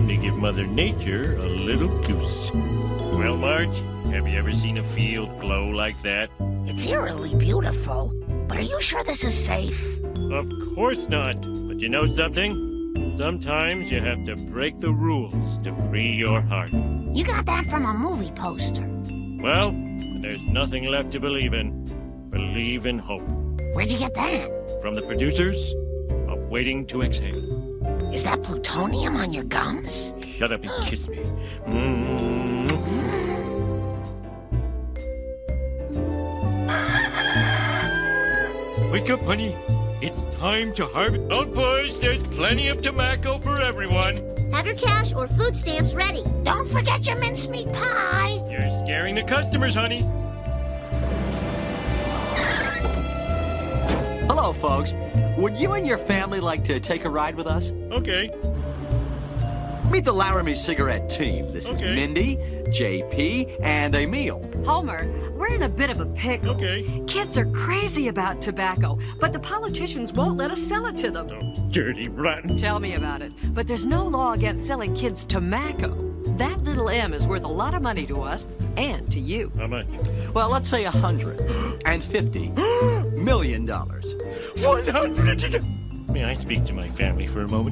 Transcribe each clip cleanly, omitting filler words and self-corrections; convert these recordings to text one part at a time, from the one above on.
to give Mother Nature a little goose. Well, Marge, have you ever seen a field glow like that? It's eerily beautiful, but are you sure this is safe? Of course not. But you know something? Sometimes you have to break the rules to free your heart. You got that from a movie poster. Well, there's nothing left to believe in. Believe in hope. Where'd you get that? From the producers of Waiting to Exhale. Is that plutonium on your gums? Shut up and kiss me. Wake up, honey. It's time to harvest. Out, boys. There's plenty of tobacco for everyone. Have your cash or food stamps ready. Don't forget your mincemeat pie. You're scaring the customers, honey. Hello, folks. Would you and your family like to take a ride with us? Okay. Meet the Laramie Cigarette team. This is Okay. Mindy, JP, and Emil. Homer, we're in a bit of a pickle. Okay. Kids are crazy about tobacco, but the politicians won't let us sell it to them. Oh, dirty, rotten. Tell me about it. But there's no law against selling kids tobacco. That little M is worth a lot of money to us and to you. How much? Well, let's say $150 million. 100. May I speak to my family for a moment?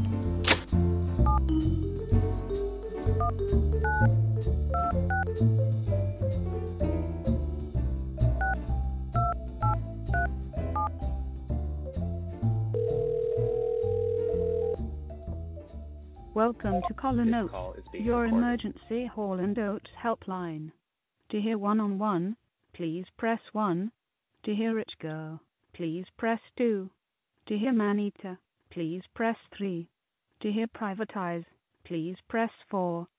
Welcome to Colin Oates, your emergency Hall and Oates helpline. To hear one-on-one, please press 1. To hear Rich Girl, please press 2. To hear Maneater, please press 3. To hear Privatize, please press 4.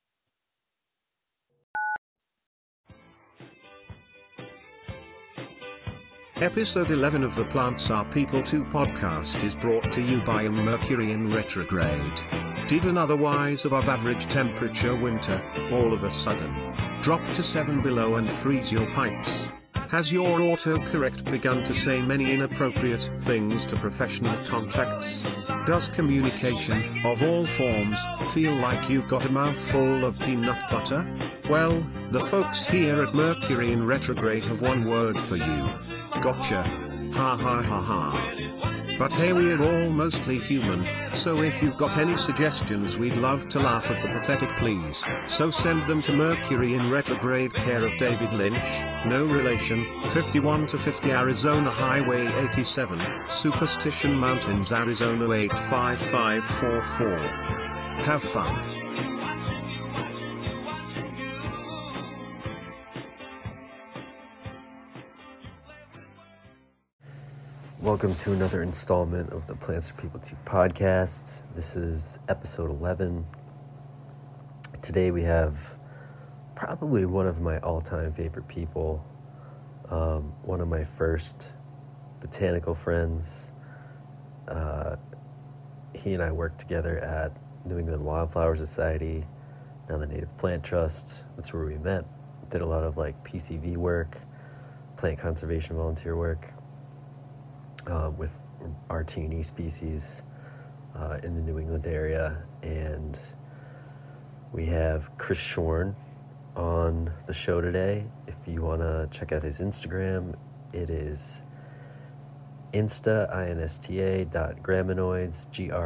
Episode 11 of the Plants Are People 2 podcast is brought to you by a Mercury in retrograde. Did an otherwise above average temperature winter, all of a sudden, drop to 7 below and freeze your pipes? Has your autocorrect begun to say many inappropriate things to professional contacts? Does communication, of all forms, feel like you've got a mouthful of peanut butter? Well, the folks here at Mercury in retrograde have one word for you. Gotcha. Ha ha ha ha. But hey, we're all mostly human, so if you've got any suggestions, we'd love to laugh at the pathetic please. So send them to Mercury in retrograde, care of David Lynch, no relation, 51 to 50 Arizona Highway 87, Superstition Mountains, Arizona 85544. Have fun. Welcome to another installment of the Plants Are People 2 podcast. This is episode 11. Today we have probably one of my all-time favorite people, one of my first botanical friends. He and I worked together at New England Wildflower Society, now the Native Plant Trust. That's where we met. Did a lot of PCV work, plant conservation volunteer work. With our T&E species in the New England area. And we have Chris Shorn on the show today. If you want to check out his Instagram, it is insta.graminoids,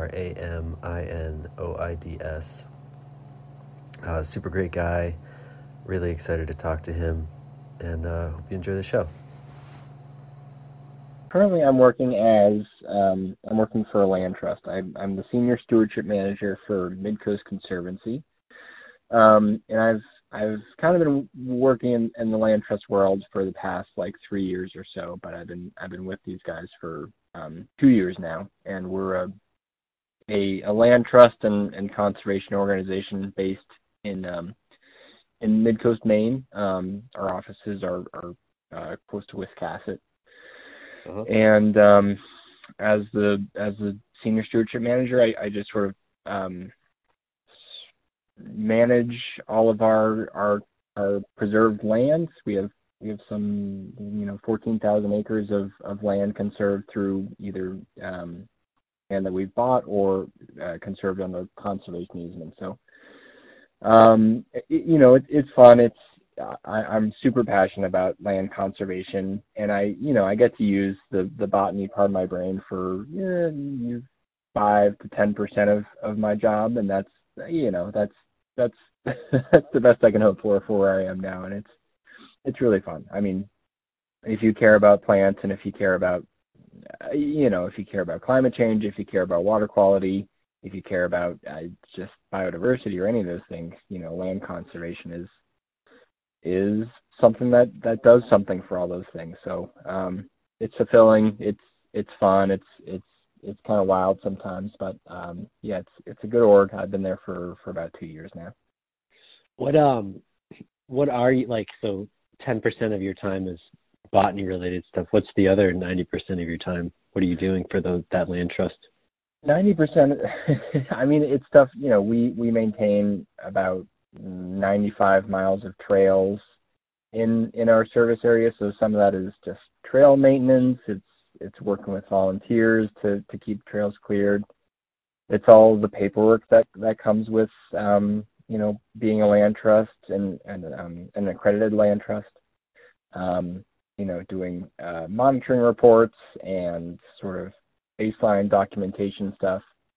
GRAMINOIDS. Super great guy. Really excited to talk to him, and hope you enjoy the show. Currently, I'm working for a land trust. I'm the senior stewardship manager for Midcoast Conservancy, and I've kind of been working in the land trust world for the past 3 years or so. But I've been with these guys for 2 years now, and we're a land trust and conservation organization based in Midcoast, Maine. Our offices are close to Wiscasset. Uh-huh. And as the senior stewardship manager, I just sort of manage all of our preserved lands. We have some 14,000 acres of land conserved through either land that we've bought or conserved under conservation easement. So It's fun. I'm super passionate about land conservation, and I get to use the botany part of my brain for 5 to 10% of my job, and that's that's the best I can hope for where I am now, and it's really fun. I mean, if you care about plants, and if you care about climate change, if you care about water quality, if you care about just biodiversity or any of those things, land conservation is something that does something for all those things. So it's fulfilling, it's fun, it's kind of wild sometimes, but it's a good org. I've been there for about 2 years now. What are you like? So 10% of your time is botany related stuff. What's the other 90% of your time? What are you doing for that land trust? 90%. I mean, it's stuff. We maintain about 95 miles of trails in our service area. So some of that is just trail maintenance. It's working with volunteers to keep trails cleared. It's all the paperwork that comes with being a land trust and an accredited land trust. Doing monitoring reports and sort of baseline documentation stuff.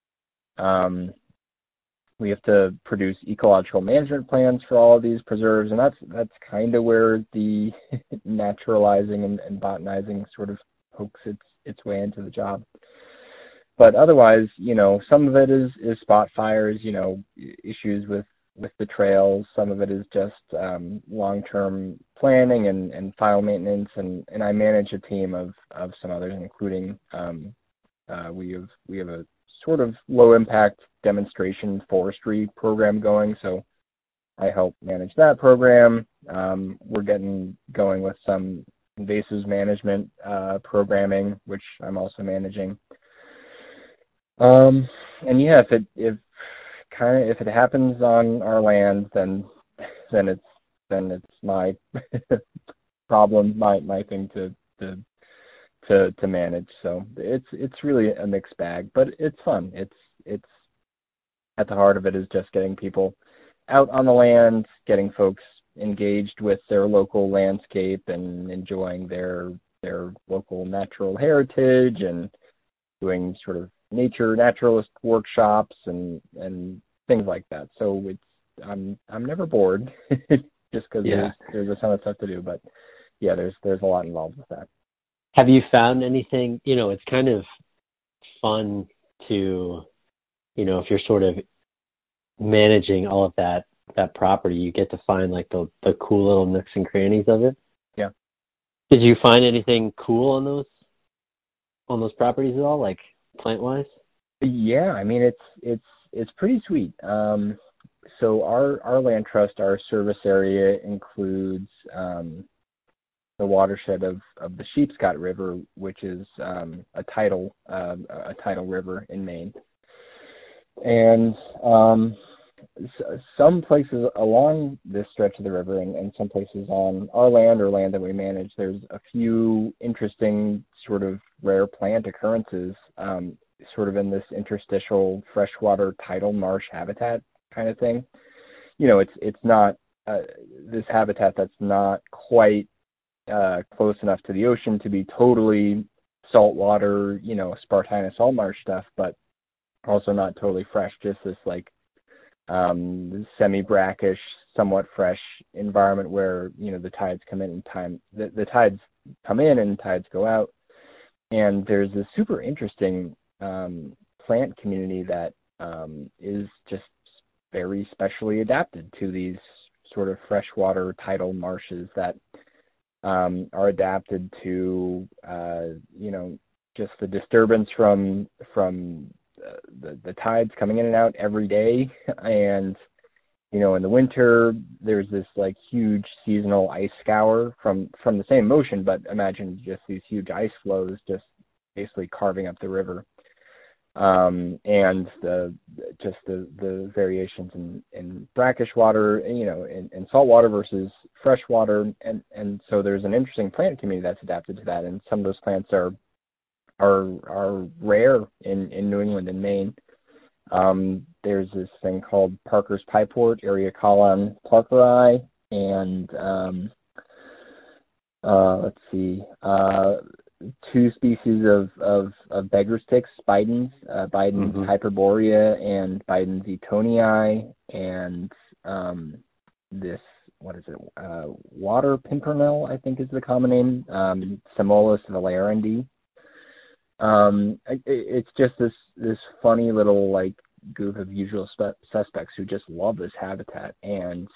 We have to produce ecological management plans for all of these preserves, and that's kind of where the naturalizing and botanizing sort of pokes its way into the job. But otherwise, some of it is spot fires, issues with the trails. Some of it is just long-term planning and file maintenance, and I manage a team of some others, including we have a sort of low-impact demonstration forestry program going, so I help manage that program. We're getting going with some invasives management programming, which I'm also managing. If it happens on our land, then it's my problem, my thing to manage. So it's really a mixed bag, but it's fun. It's at the heart of it is just getting people out on the land, getting folks engaged with their local landscape and enjoying their local natural heritage, and doing sort of naturalist workshops and things like that. So I'm never bored just because there's a ton of stuff to do, but there's a lot involved with that. Have you found anything, it's kind of fun to, if you're sort of managing all of that property, you get to find like the cool little nooks and crannies of it. Yeah. Did you find anything cool on those properties at all, like plant-wise? Yeah, I mean, it's pretty sweet. So our land trust, our service area includes the watershed of the Sheepscot River, which is a tidal river in Maine. And some places along this stretch of the river, and some places on our land or land that we manage, there's a few interesting sort of rare plant occurrences, sort of in this interstitial freshwater tidal marsh habitat kind of thing. It's not this habitat that's not quite close enough to the ocean to be totally saltwater, Spartina salt marsh stuff, but also not totally fresh, just this like semi-brackish, somewhat fresh environment where, the tides come in and the tides come in and tides go out. And there's this super interesting plant community that is just very specially adapted to these sort of freshwater tidal marshes that are adapted to just the disturbance from the tides coming in and out every day. And in the winter there's this like huge seasonal ice scour from the same motion, but imagine just these huge ice flows just basically carving up the river. And the variations in brackish water, in salt water versus fresh water, and so there's an interesting plant community that's adapted to that, and some of those plants are rare in New England and Maine. there's this thing called Parker's pipewort, Eriocolon parkeri, and let's see, two species of beggar sticks, Bidens, Bidens hyperborea and Bidens etonii, and this, what is it, water pimpernel, I think is the common name, Psamolus valerendi. It's just this funny little like group of usual suspects who just love this habitat, and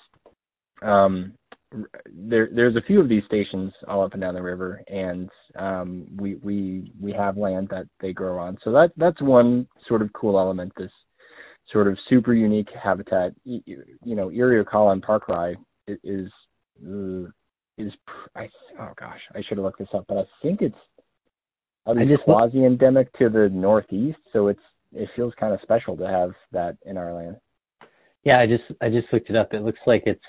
there's a few of these stations all up and down the river, and we have land that they grow on. So that's one sort of cool element. This sort of super unique habitat. Eriocolon parkeri is I should have looked this up, but I think it's quasi-endemic to the northeast, so it feels kind of special to have that in our land. Yeah, I just looked it up. It looks like it's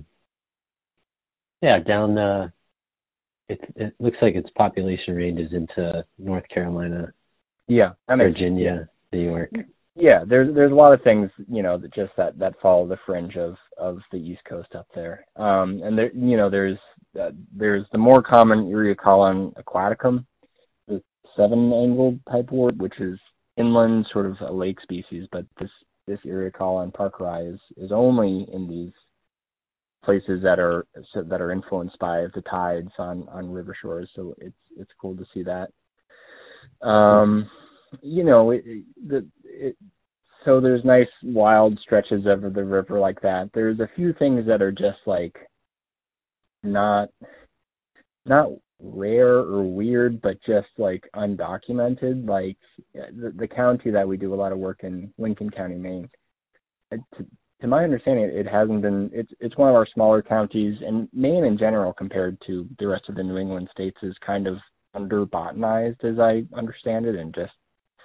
down it looks like its population ranges into North Carolina, Virginia, New York. Yeah, there's a lot of things, that follow the fringe of the East Coast up there. And there, there's the more common Eriocolon aquaticum, the 7-angled pipewort, which is inland, sort of a lake species, but this Eriocolon parkeri is only in these places that are influenced by the tides on river shores. So it's cool to see that. So there's nice wild stretches over the river like that. There's a few things that are just like not rare or weird, but just like undocumented. Like the county that we do a lot of work in, Lincoln County, Maine. To my understanding, it hasn't been. It's one of our smaller counties, and Maine in general, compared to the rest of the New England states, is kind of under-botanized, as I understand it, and just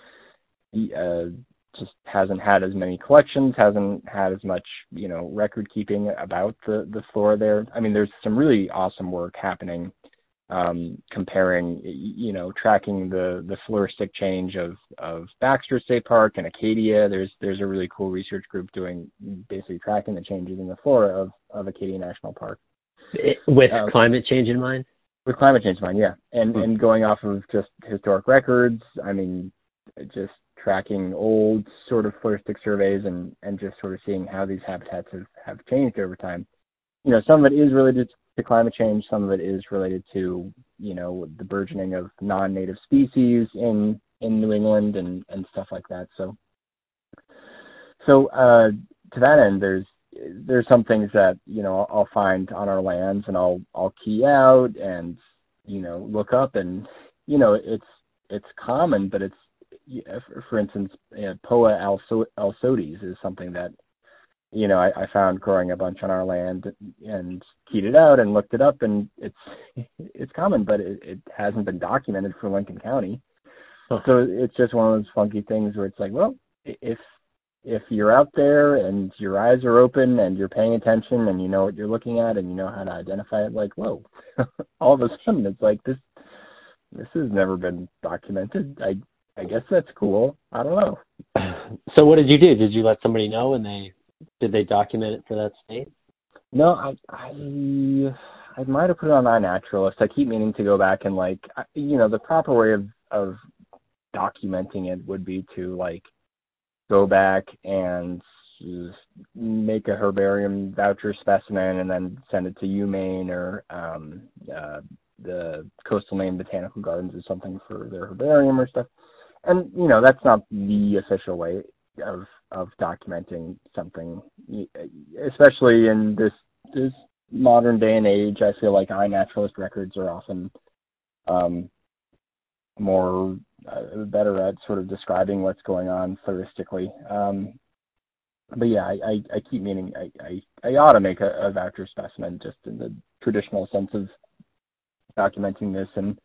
hasn't had as many collections, hasn't had as much, record keeping about the flora there. I mean, there's some really awesome work happening, comparing, tracking the floristic change of Baxter State Park and Acadia. There's a really cool research group doing, basically tracking the changes in the flora of Acadia National Park. With climate change in mind? With climate change in mind, yeah. And going off of just historic records, I mean, just tracking old sort of floristic surveys and just sort of seeing how these habitats have changed over time. Some of it is related to climate change, some of it is related to, the burgeoning of non-native species in New England and stuff like that. So to that end, there's some things that, I'll find on our lands and I'll key out and, look up, and, it's common, but it's, for instance, Poa alsodes is something that, I found growing a bunch on our land and keyed it out and looked it up, and it's common, but it hasn't been documented for Lincoln County. Huh. So it's just one of those funky things where it's like, well, if you're out there and your eyes are open and you're paying attention and you know what you're looking at and you know how to identify it, like, whoa, all of a sudden it's like this has never been documented. I guess that's cool. I don't know. So what did you do? Did you let somebody know, and did they document it for that state? No, I might have put it on iNaturalist. I keep meaning to go back and the proper way of documenting it would be to go back and make a herbarium voucher specimen and then send it to UMaine or the Coastal Maine Botanical Gardens or something for their herbarium or stuff. And, that's not the official way of documenting something, especially in this modern day and age. I feel like iNaturalist records are often more better at sort of describing what's going on floristically. But yeah, I keep meaning I ought to make a voucher specimen just in the traditional sense of documenting this, and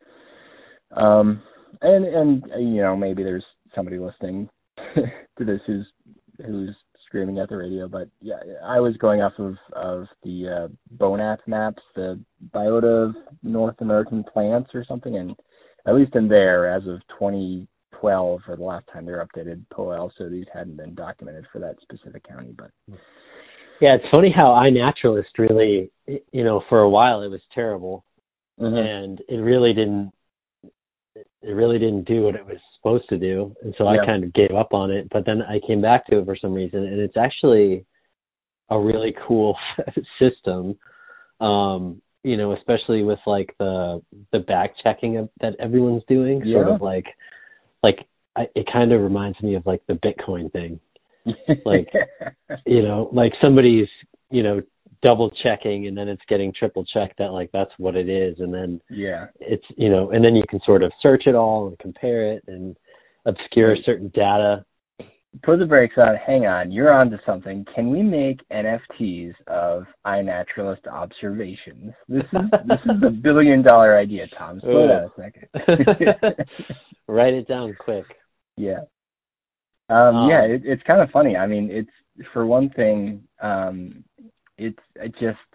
maybe there's somebody listening to this who's screaming at the radio, but yeah, I was going off of the BONAP maps, the Biota of North American Plants or something, and at least in there, as of 2020 2012 or the last time they were updated POEL, so these hadn't been documented for that specific county. But yeah, it's funny how iNaturalist really, for a while it was terrible, and it really didn't do what it was supposed to do, and so I kind of gave up on it. But then I came back to it for some reason, and it's actually a really cool system. Especially with like the back checking that everyone's doing, sort of like it kind of reminds me of like the Bitcoin thing, like like somebody's double checking and then it's getting triple checked that like that's what it is, and then it's and then you can sort of search it all and compare it and obscure certain data. For the breaks on, hang on, you're onto something. Can we make NFTs of iNaturalist observations? This is the $1 billion idea, Tom. Slow down a second. Write it down quick. Yeah. It's kind of funny. I mean, it's, for one thing, it's just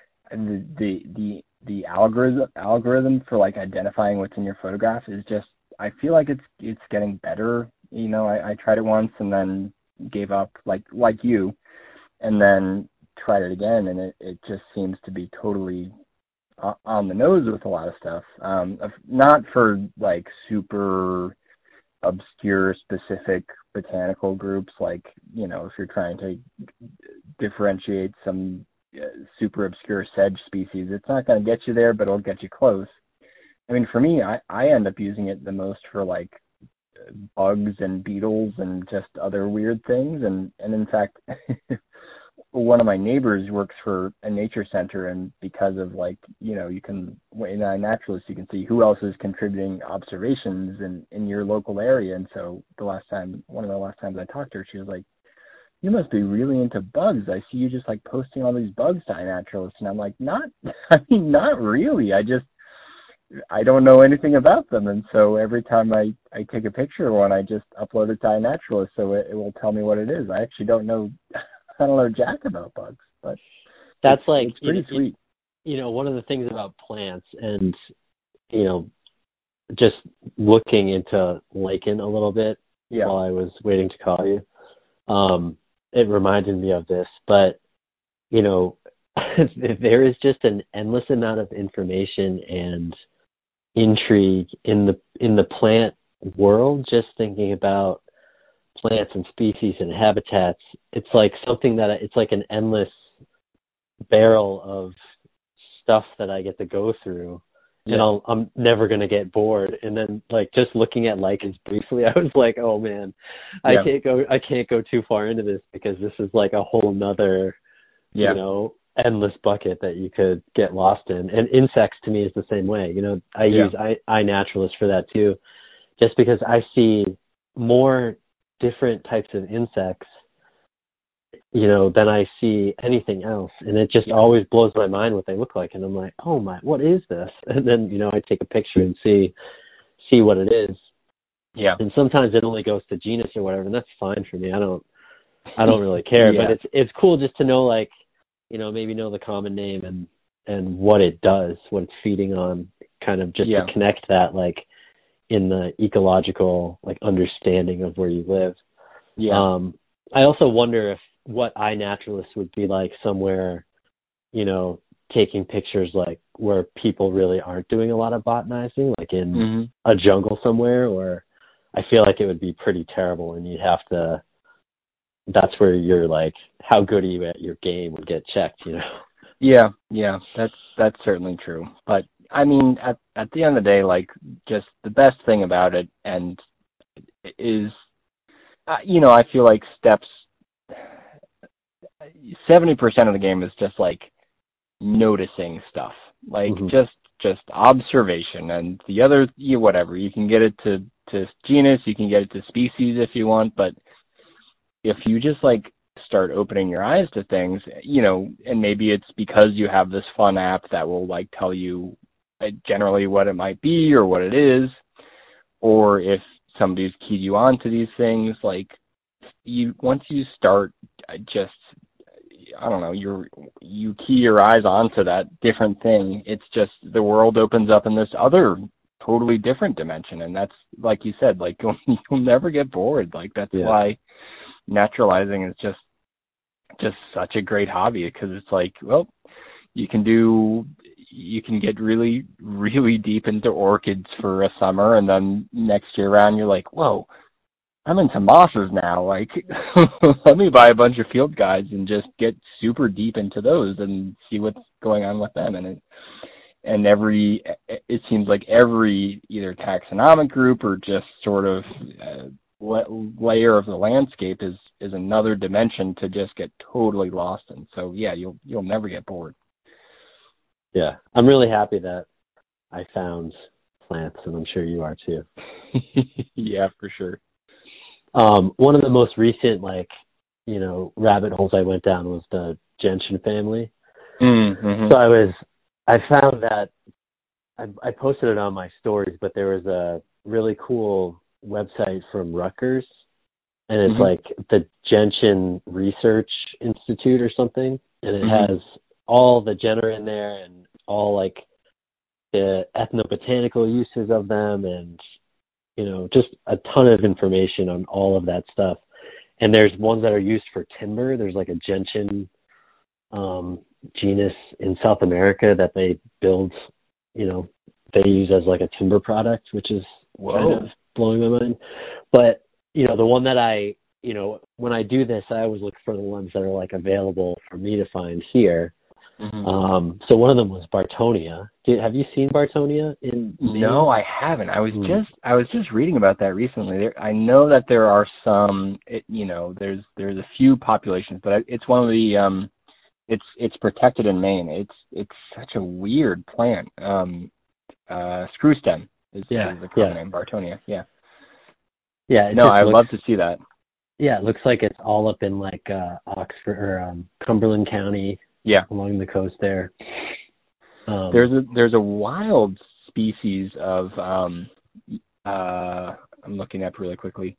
the algorithm for like identifying what's in your photograph is just, I feel like it's getting better. I tried it once and then gave up like you, and then tried it again, and it just seems to be totally on the nose with a lot of stuff. Not for like super obscure specific botanical groups, like, if you're trying to differentiate some super obscure sedge species, it's not going to get you there, but it'll get you close. I mean, for me, I end up using it the most for like bugs and beetles and just other weird things. And in fact, one of my neighbors works for a nature center, and because of like, you can, in iNaturalist, you can see who else is contributing observations in your local area. And so one of the last times I talked to her, she was like, "You must be really into bugs. I see you just like posting all these bugs to iNaturalist." And I'm like, not really. I don't know anything about them, and so every time I take a picture of one, I just upload it to iNaturalist, so it will tell me what it is. I actually don't know jack about bugs, but that's it's pretty sweet. One of the things about plants, and just looking into lichen a little bit while I was waiting to call you, it reminded me of this. But there is just an endless amount of information and intrigue in the plant world, just thinking about plants and species and habitats. It's like something it's like an endless barrel of stuff that I get to go through, and I'm never going to get bored. And then like just looking at lichens briefly, I was like, oh man, I can't go too far into this, because this is like a whole nother endless bucket that you could get lost in. And insects to me is the same way. I use iNaturalist for that too, just because I see more different types of insects, than I see anything else. And it just always blows my mind what they look like. And I'm like, oh my, what is this? And then, I take a picture and see what it is. Yeah. And sometimes it only goes to genus or whatever, and that's fine for me. I don't really care, but it's cool just to know, like, maybe know the common name and what it does, what it's feeding on, kind of just to connect that, like, in the ecological, like, understanding of where you live. Yeah. I also wonder what iNaturalist would be like somewhere, taking pictures, like, where people really aren't doing a lot of botanizing, like in a jungle somewhere, or I feel like it would be pretty terrible, and you'd have to, that's where you're like, how good are you at your game would get checked, Yeah, that's certainly true. But I mean, at the end of the day, like, just the best thing about it and is, I feel like 70% of the game is just like noticing stuff, like just observation, and the other, whatever, you can get it to genus, you can get it to species if you want, but if you just like start opening your eyes to things, and maybe it's because you have this fun app that will like tell you generally what it might be or what it is, or if somebody's keyed you on to these things, like, once you start just, I don't know, you key your eyes onto that different thing, it's just, the world opens up in this other totally different dimension. And that's, like you said, like you'll never get bored. Like that's why naturalizing is just such a great hobby, because it's like, well, you can get really, really deep into orchids for a summer, and then next year around you're like, whoa, I'm into mosses now. Like, let me buy a bunch of field guides and just get super deep into those and see what's going on with them. And it seems like every either taxonomic group or just sort of layer of the landscape is another dimension to just get totally lost in. So yeah, you'll never get bored. Yeah, I'm really happy that I found plants, and I'm sure you are too. Yeah, for sure. One of the most recent, rabbit holes I went down was the gentian family. Mm-hmm. So I found that I posted it on my stories, but there was a really cool website from Rutgers, and it's like the Gentian Research Institute or something, and it has all the genera in there and all like the ethnobotanical uses of them, and just a ton of information on all of that stuff. And there's ones that are used for timber. There's like a gentian genus in South America that they build, they use as like a timber product, which is kind of blowing my mind. But, the one that when I do this, I always look for the ones that are like available for me to find here. Mm-hmm. So one of them was Bartonia. Have you seen Bartonia in Maine? No, I haven't. I was just reading about that recently. I know that there are some. There's a few populations, but it's one of the. It's protected in Maine. It's such a weird plant. Screw stem is the common name. Bartonia. Yeah. Yeah. No, I'd love to see that. Yeah, it looks like it's all up in like Oxford or Cumberland County. Yeah, along the coast there. There's a wild species of I'm looking up really quickly.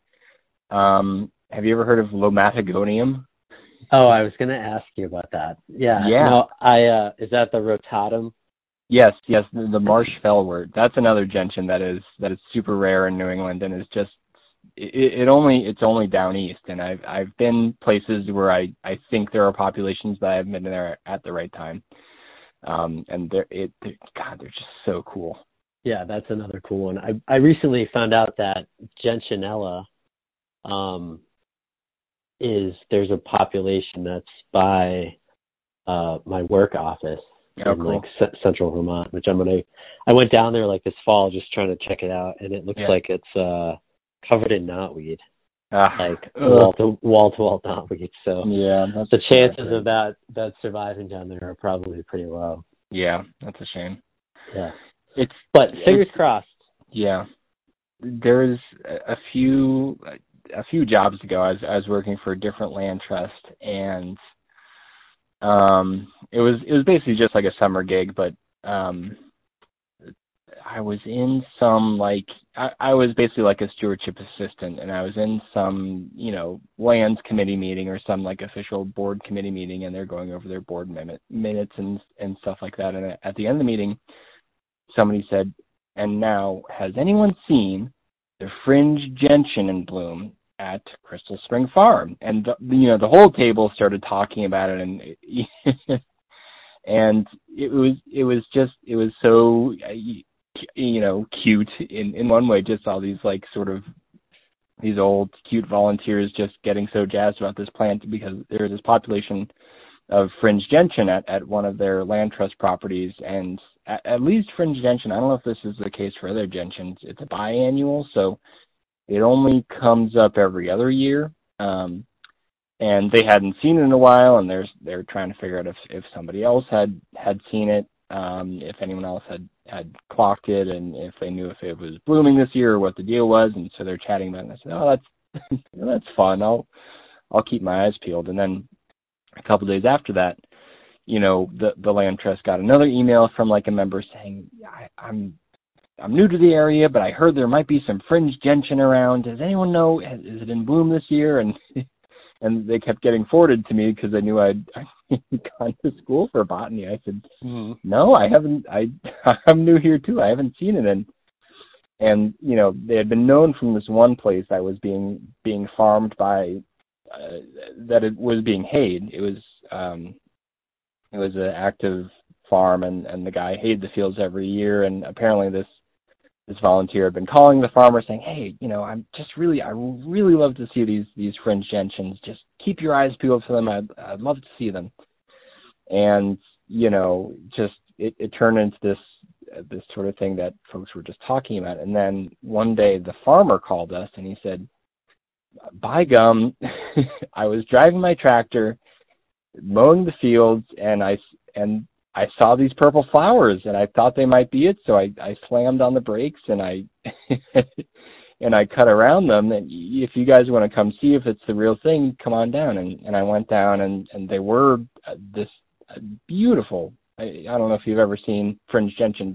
Have you ever heard of Lomatogonium? Oh, I was going to ask you about that. Yeah. No, is that the rotatum? Yes, the marsh fellwort. That's another gentian that is super rare in New England, and is just it's only down east, and I've been places where I think there are populations, but I haven't been there at the right time. And they're just so cool. Yeah, that's another cool one. I recently found out that Gentianella there's a population that's by my work office in like central Vermont, which I went down there like this fall just trying to check it out, and it looks like it's covered in knotweed, like wall to wall knotweed. So the chances of that surviving down there are probably pretty low. Yeah, that's a shame. Yeah, but fingers crossed. Yeah, there's a few jobs ago. I was working for a different land trust, and it was basically just like a summer gig, but I was in some I was basically like a stewardship assistant, and I was in some, lands committee meeting or some like official board committee meeting, and they're going over their board minutes and stuff like that. And at the end of the meeting, somebody said, "And now, has anyone seen the fringe gentian in bloom at Crystal Spring Farm?" And the whole table started talking about it, and and it was so cute in one way, just all these like sort of these old cute volunteers just getting so jazzed about this plant, because there's this population of fringe gentian at one of their land trust properties, and at least fringe gentian, I don't know if this is the case for other gentians, it's a biannual, so it only comes up every other year, and they hadn't seen it in a while, and they're trying to figure out if somebody else had seen it, if anyone else had clocked it, and if they knew if it was blooming this year or what the deal was. And so they're chatting about it, and I said, "Oh, that's fun. I'll keep my eyes peeled." And then a couple of days after that, the land trust got another email from like a member saying, I'm new to the area, but I heard there might be some fringe gentian around. Does anyone know, is it in bloom this year? And they kept getting forwarded to me because they knew I'd gone to school for botany. I said, "No, I haven't. I'm new here too. I haven't seen it." And they had been known from this one place that was being farmed by that it was being hayed. It was an active farm, and the guy hayed the fields every year. And apparently this volunteer had been calling the farmer saying, "Hey, I really love to see these fringe gentians. Just keep your eyes peeled for them. I'd love to see them." And just it turned into this sort of thing that folks were just talking about. And then one day the farmer called us and he said, "By gum, I was driving my tractor, mowing the fields, and I saw these purple flowers, and I thought they might be it, so I slammed on the brakes and I and I cut around them. And if you guys want to come see if it's the real thing, come on down." And I went down, and they were this beautiful. I don't know if you've ever seen fringe gentian,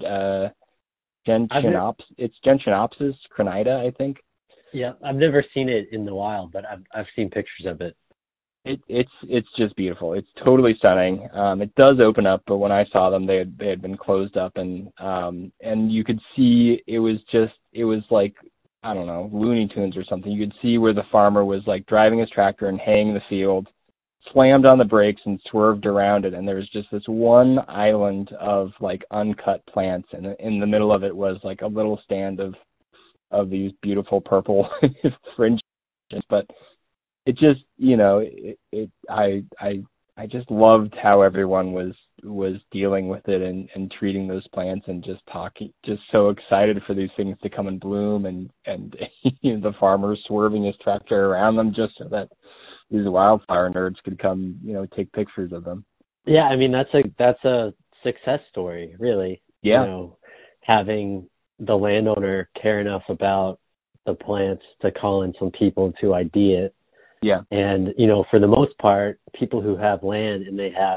it's Gentianopsis crenita, I think. Yeah, I've never seen it in the wild, but I've seen pictures of it. It's just beautiful. It's totally stunning. It does open up, but when I saw them, they had been closed up, and you could see it was like, I don't know, Looney Tunes or something. You could see where the farmer was like driving his tractor and haying the field, slammed on the brakes and swerved around it, and there was just this one island of like uncut plants, and in the middle of it was like a little stand of these beautiful purple fringe. But it just, I just loved how everyone was dealing with it and treating those plants and just so excited for these things to come and bloom, and the farmer swerving his tractor around them just so that these wildflower nerds could come, take pictures of them. Yeah, I mean that's a success story, really. Yeah. Having the landowner care enough about the plants to call in some people to ID it. Yeah. And, for the most part, people who have land and they have,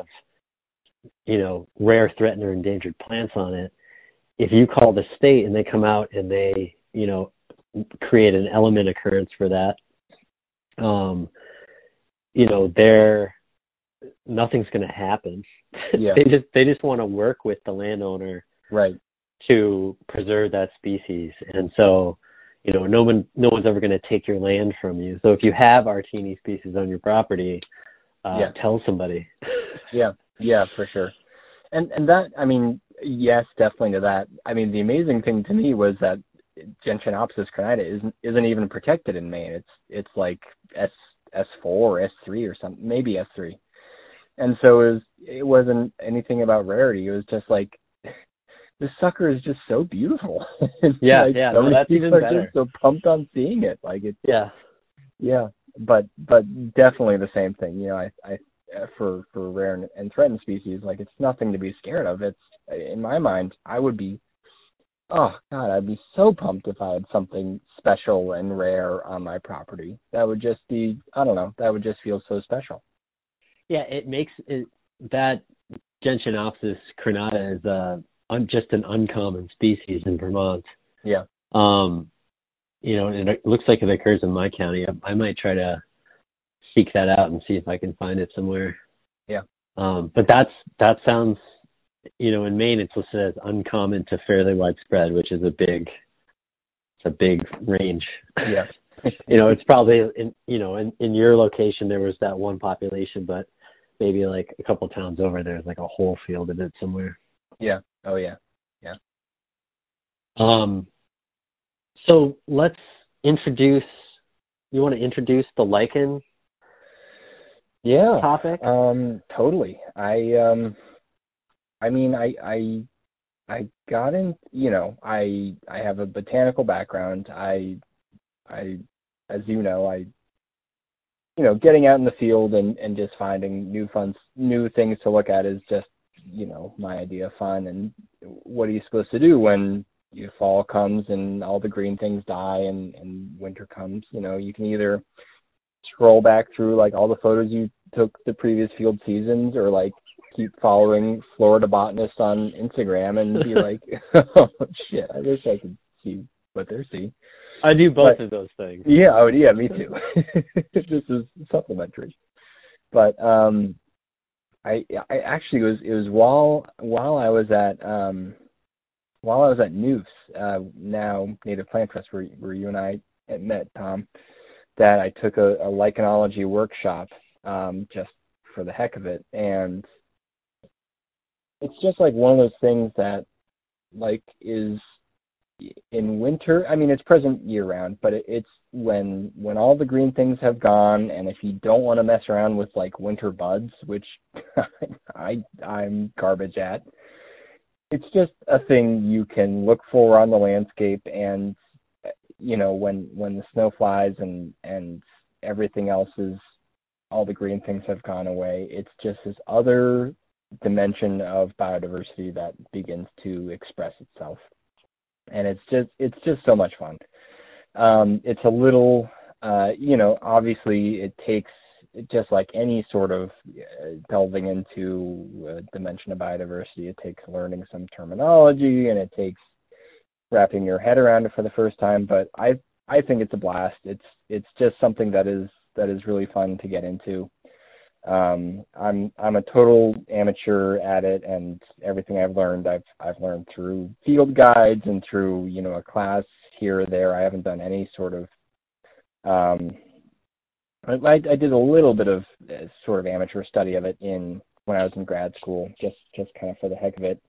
rare, threatened, or endangered plants on it, if you call the state and they come out and they, create an element occurrence for that, nothing's going to happen. Yeah. they just want to work with the landowner, right, to preserve that species. And so, no one's ever going to take your land from you. So if you have Artini species on your property, tell somebody. Yeah, for sure. And that, I mean, yes, definitely to that. I mean, the amazing thing to me was that Gentianopsis crenita isn't even protected in Maine. It's like S4 or S3 or something, maybe S3. And so it wasn't anything about rarity. It was just like, this sucker is just so beautiful. Yeah, no, that's even better. Just so pumped on seeing it. Like it's yeah. But definitely the same thing. I for rare and threatened species, like it's nothing to be scared of. It's, in my mind, I'd be so pumped if I had something special and rare on my property. That would just be, I don't know, that would just feel so special. Yeah, it makes it, that Gentianopsis crenita is just an uncommon species in Vermont. Yeah. And it looks like it occurs in my county. I might try to seek that out and see if I can find it somewhere. Yeah. But that sounds, in Maine it's listed as uncommon to fairly widespread, which is a big range. Yeah. It's probably in your location there was that one population, but maybe like a couple towns over there's like a whole field of it somewhere. Yeah. Oh yeah. Yeah. So let's introduce. You want to introduce the lichen? Yeah. Topic. Totally. I got in. I have a botanical background. I as you know, getting out in the field and just finding new things to look at is just, my idea of fun. And what are you supposed to do when fall comes and all the green things die and winter comes? You can either scroll back through like all the photos you took the previous field seasons, or like keep following Florida botanists on Instagram and be like, oh shit, I wish I could see what they're seeing. I do both of those things. Yeah, me too. This is supplementary. But I actually it was while I was at while I was at NUFS, now Native Plant Trust, where you and I met, Tom, that I took a lichenology workshop just for the heck of it. And it's just like one of those things that like is in winter. I mean, it's present year round, but it's when all the green things have gone, and if you don't want to mess around with like winter buds, which I'm garbage at, it's just a thing you can look for on the landscape. And you know, when the snow flies and everything else is, all the green things have gone away, it's just this other dimension of biodiversity that begins to express itself. And it's just so much fun. It's a little, you know, obviously it takes, just like any sort of delving into a dimension of biodiversity, it takes learning some terminology, and it takes wrapping your head around it for the first time. But I think it's a blast. It's just something that is really fun to get into. I'm a total amateur at it, and everything I've learned learned through field guides and through, you know, a class here or there. I haven't done any sort of I did a little bit of sort of amateur study of it when I was in grad school, just kind of for the heck of it.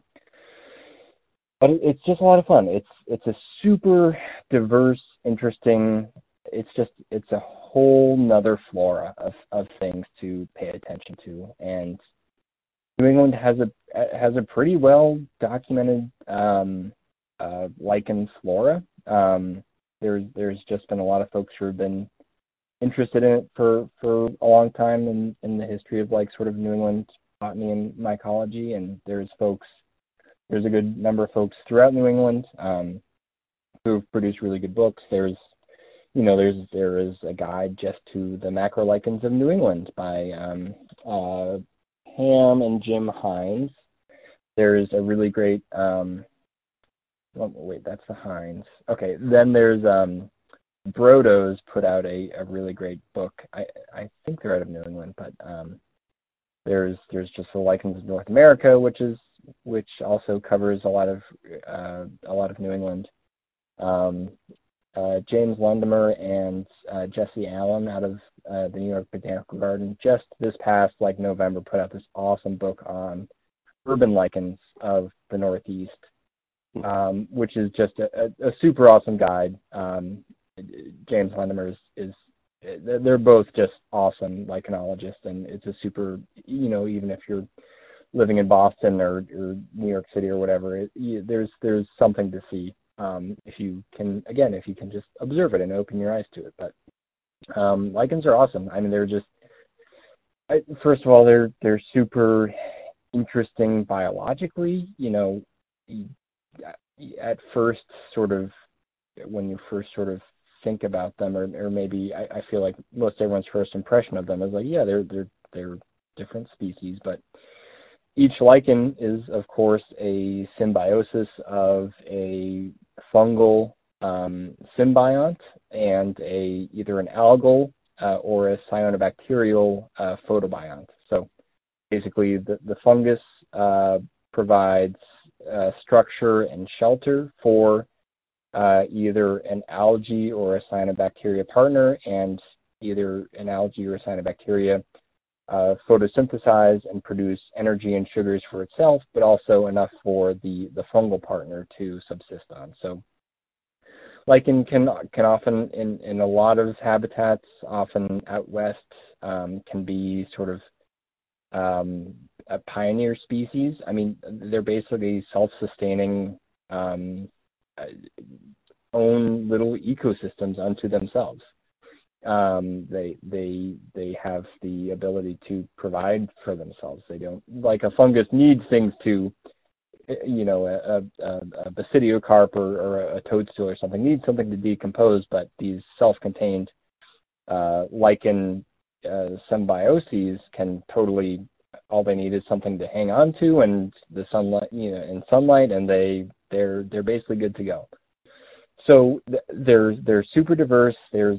But it's just a lot of fun. It's a super diverse, interesting. It's a whole nother flora of things to pay attention to. And New England has a pretty well documented lichen flora. There's just been a lot of folks who have been interested in it for a long time in the history of like sort of New England botany and mycology, and there's a good number of folks throughout New England who've produced really good books. There is a guide just to the macrolichens of New England by Ham and Jim Hines. There's a really great wait, that's the Hines. Okay, then there's Brodo's put out a really great book. I think they're out of New England, but there's just the lichens of North America, which also covers a lot of New England. James Lundemer and Jesse Allen out of the New York Botanical Garden just this past like November put out this awesome book on urban lichens of the Northeast, which is just a super awesome guide. James Lundemer they're both just awesome lichenologists, and it's a super, you know, even if you're living in Boston or New York City or whatever, there's something to see if you can just observe it and open your eyes to it. But lichens are awesome. I mean, they're just, first of all, they're super interesting biologically. You know, at first, sort of when you first sort of think about them, or maybe I feel like most everyone's first impression of them is like, yeah, they're different species, but each lichen is, of course, a symbiosis of a fungal symbiont and either an algal or a cyanobacterial photobiont. So basically, the fungus provides structure and shelter for either an algae or a cyanobacteria partner, and either an algae or a cyanobacteria photosynthesize and produce energy and sugars for itself, but also enough for the fungal partner to subsist on. So lichen can often, in a lot of habitats, often out west, can be sort of a pioneer species. I mean, they're basically self-sustaining, own little ecosystems unto themselves. They have the ability to provide for themselves. They don't, like a fungus needs things to, you know, a basidiocarp or a toadstool or something needs something to decompose, but these self-contained lichen symbioses can totally, all they need is something to hang on to and the sunlight, you know, and sunlight, and they're basically good to go. So they're super diverse. There's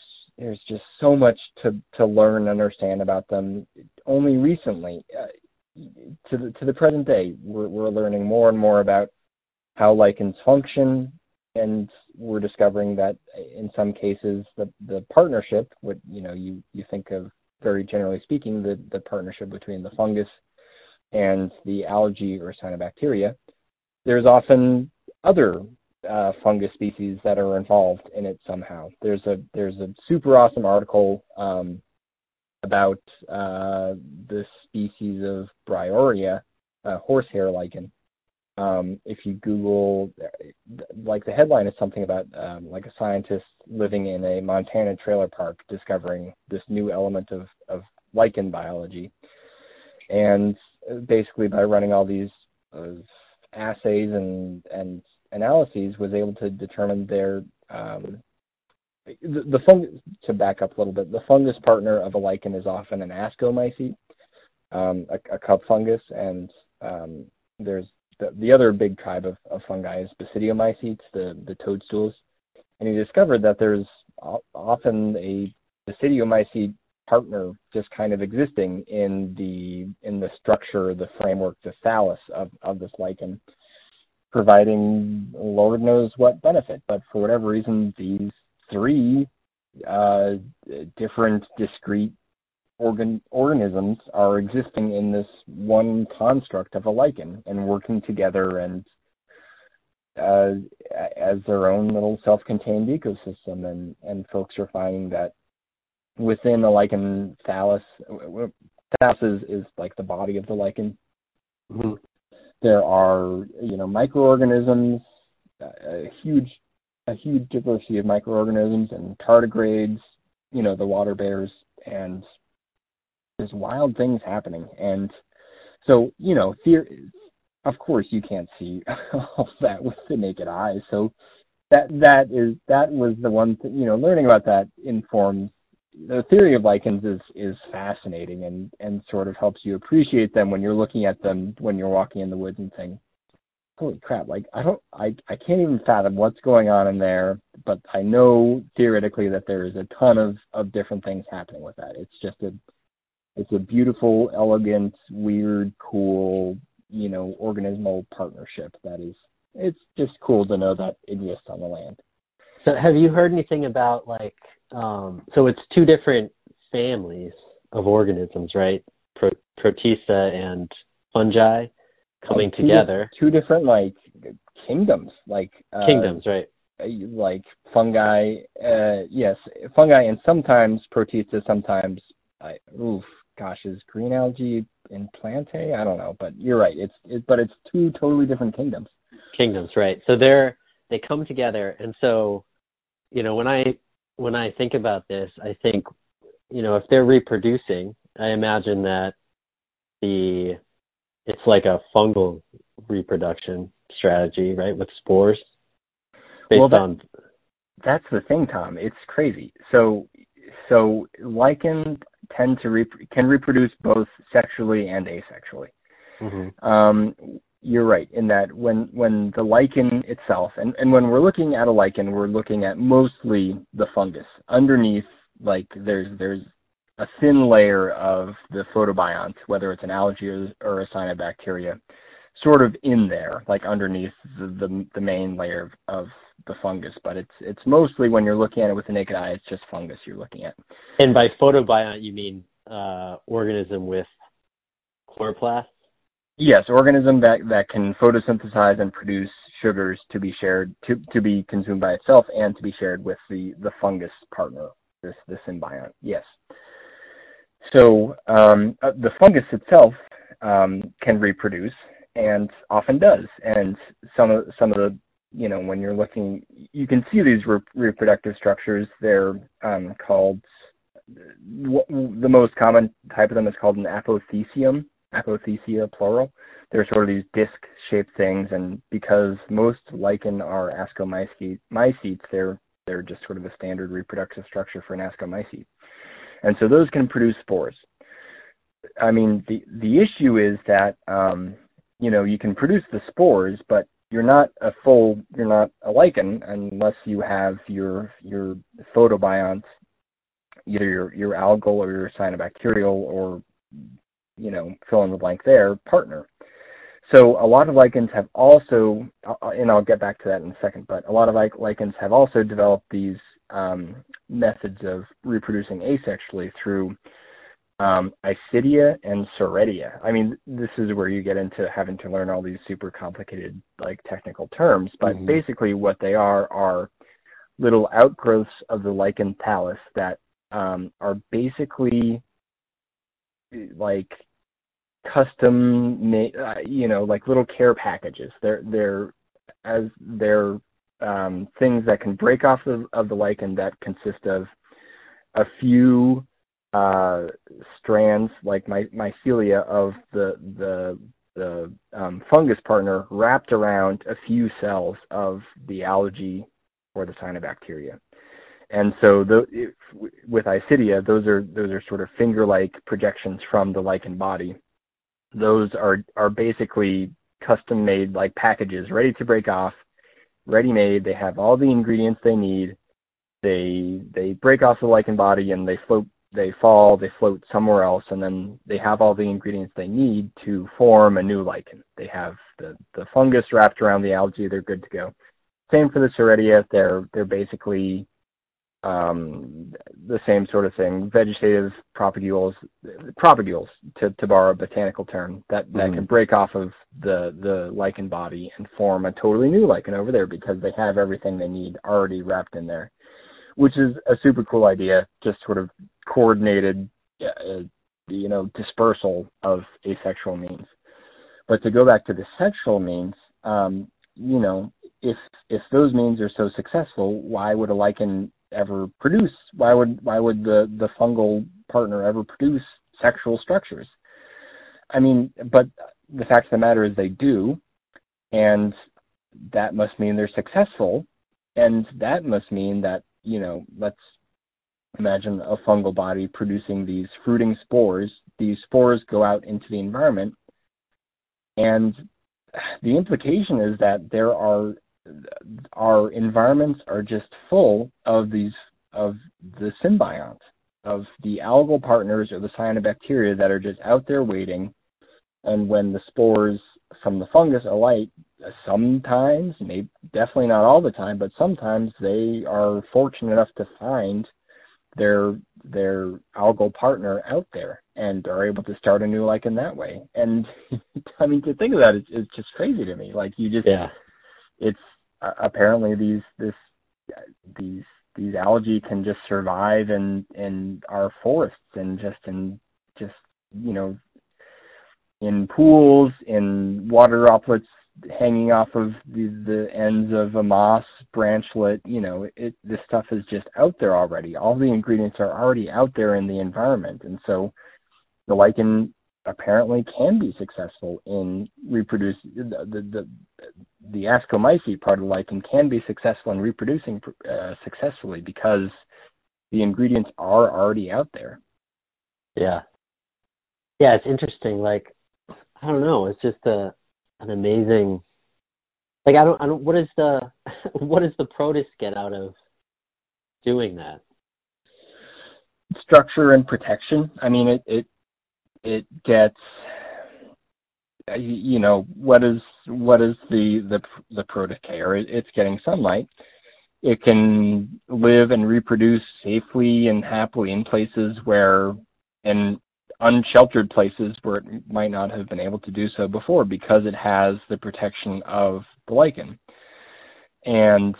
just so much to learn and understand about them. Only recently, to the present day, we're learning more and more about how lichens function, and we're discovering that in some cases the partnership, what you think of very generally speaking, the partnership between the fungus and the algae or cyanobacteria, there's often other fungus species that are involved in it somehow. There's a super awesome article about the species of Bryoria, horsehair lichen. If you Google, like the headline is something about like a scientist living in a Montana trailer park discovering this new element of lichen biology, and basically by running all these assays and analyses was able to determine their the fungus. To back up a little bit, the fungus partner of a lichen is often an ascomycete, a cup fungus, and there's the other big tribe of fungi is Basidiomycetes, the toadstools, and he discovered that there's often a Basidiomycete partner just kind of existing in the structure, the framework, the thallus of this lichen, providing Lord knows what benefit. But for whatever reason, these three different discrete organisms are existing in this one construct of a lichen and working together and as their own little self-contained ecosystem. And folks are finding that within the lichen thallus is like the body of the lichen. Mm-hmm. There are microorganisms, a huge diversity of microorganisms and tardigrades, the water bears, and there's wild things happening. And so, of course you can't see all that with the naked eye. So that was the one thing, learning about that informs the theory of lichens is fascinating and sort of helps you appreciate them when you're looking at them when you're walking in the woods and saying, holy crap, like I can't even fathom what's going on in there, but I know theoretically that there is a ton of different things happening with that. It's a beautiful, elegant, weird, cool, organismal partnership it's just cool to know that exists on the land. So have you heard anything about so it's two different families of organisms, right? Protista and fungi coming together. Two different kingdoms, kingdoms, right? Like fungi, yes, fungi, and sometimes Protista, sometimes is green algae in plantae? I don't know, but you're right. It's two totally different kingdoms. Kingdoms, right? So they come together, and so when I think about this, I think if they're reproducing, I imagine that it's like a fungal reproduction strategy, right, with spores. That's the thing, Tom. It's crazy. So lichens can reproduce both sexually and asexually. Mm-hmm. You're right in that when the lichen itself, and when we're looking at a lichen, we're looking at mostly the fungus. Underneath, there's a thin layer of the photobiont, whether it's an algae or a cyanobacteria, sort of in there, underneath the main layer of the fungus. But it's mostly, when you're looking at it with the naked eye, it's just fungus you're looking at. And by photobiont, you mean organism with chloroplasts? Yes, organism that can photosynthesize and produce sugars to be shared, to be consumed by itself and to be shared with the fungus partner, the symbiont. Yes. So the fungus itself can reproduce and often does. And some of the when you're looking, you can see these reproductive structures. They're called, the most common type of them is called an apothecium. Apothecia plural. They're sort of these disc-shaped things, and because most lichen are ascomycetes, they're just sort of a standard reproductive structure for an ascomycete. And so those can produce spores. I mean, the issue is that you can produce the spores, but you're not a lichen unless you have your photobionts, either your algal or your cyanobacterial or fill in the blank there, partner. So a lot of lichens have also, and I'll get back to that in a second, but a lot of lichens have also developed these methods of reproducing asexually through Isidia and Soredia. I mean, this is where you get into having to learn all these super complicated, technical terms, but basically what they are little outgrowths of the lichen thallus that are basically custom made, little care packages. They're things that can break off of the lichen that consist of a few strands, like mycelia of the fungus partner, wrapped around a few cells of the algae or the cyanobacteria. And so with Isidia, those are sort of finger-like projections from the lichen body. Those are basically custom-made packages, ready to break off, ready-made. They have all the ingredients they need. They break off the lichen body and they float somewhere else, and then they have all the ingredients they need to form a new lichen. They have the fungus wrapped around the algae. They're good to go. Same for the Soredia. They're basically the same sort of thing. Vegetative propagules, to borrow a botanical term, that can break off of the lichen body and form a totally new lichen over there because they have everything they need already wrapped in there, which is a super cool idea. Just sort of coordinated, dispersal of asexual means. But to go back to the sexual means, if those means are so successful, why would a lichen ever produce? Why would the fungal partner ever produce sexual structures? I mean, but the fact of the matter is they do, and that must mean they're successful, and that must mean that, let's imagine a fungal body producing these fruiting spores. These spores go out into the environment, and the implication is that our environments are just full of the symbionts, of the algal partners or the cyanobacteria that are just out there waiting. And when the spores from the fungus alight, sometimes, maybe definitely not all the time, but sometimes they are fortunate enough to find their algal partner out there and are able to start a new lichen that way. And I mean, to think of that is just crazy to me. It's apparently these algae can just survive in our forests and just in pools, in water droplets hanging off of the ends of a moss branchlet. This stuff is just out there already. All the ingredients are already out there in the environment, and so the lichen apparently can be successful in reproducing. The Ascomycete part of the lichen can be successful in reproducing successfully because the ingredients are already out there. Yeah, it's interesting. I don't know. It's just an amazing. I don't. What does the protist get out of doing that? Structure and protection. I mean, it gets, what is the protochaire? It's getting sunlight. It can live and reproduce safely and happily in places in unsheltered places where it might not have been able to do so before because it has the protection of the lichen. And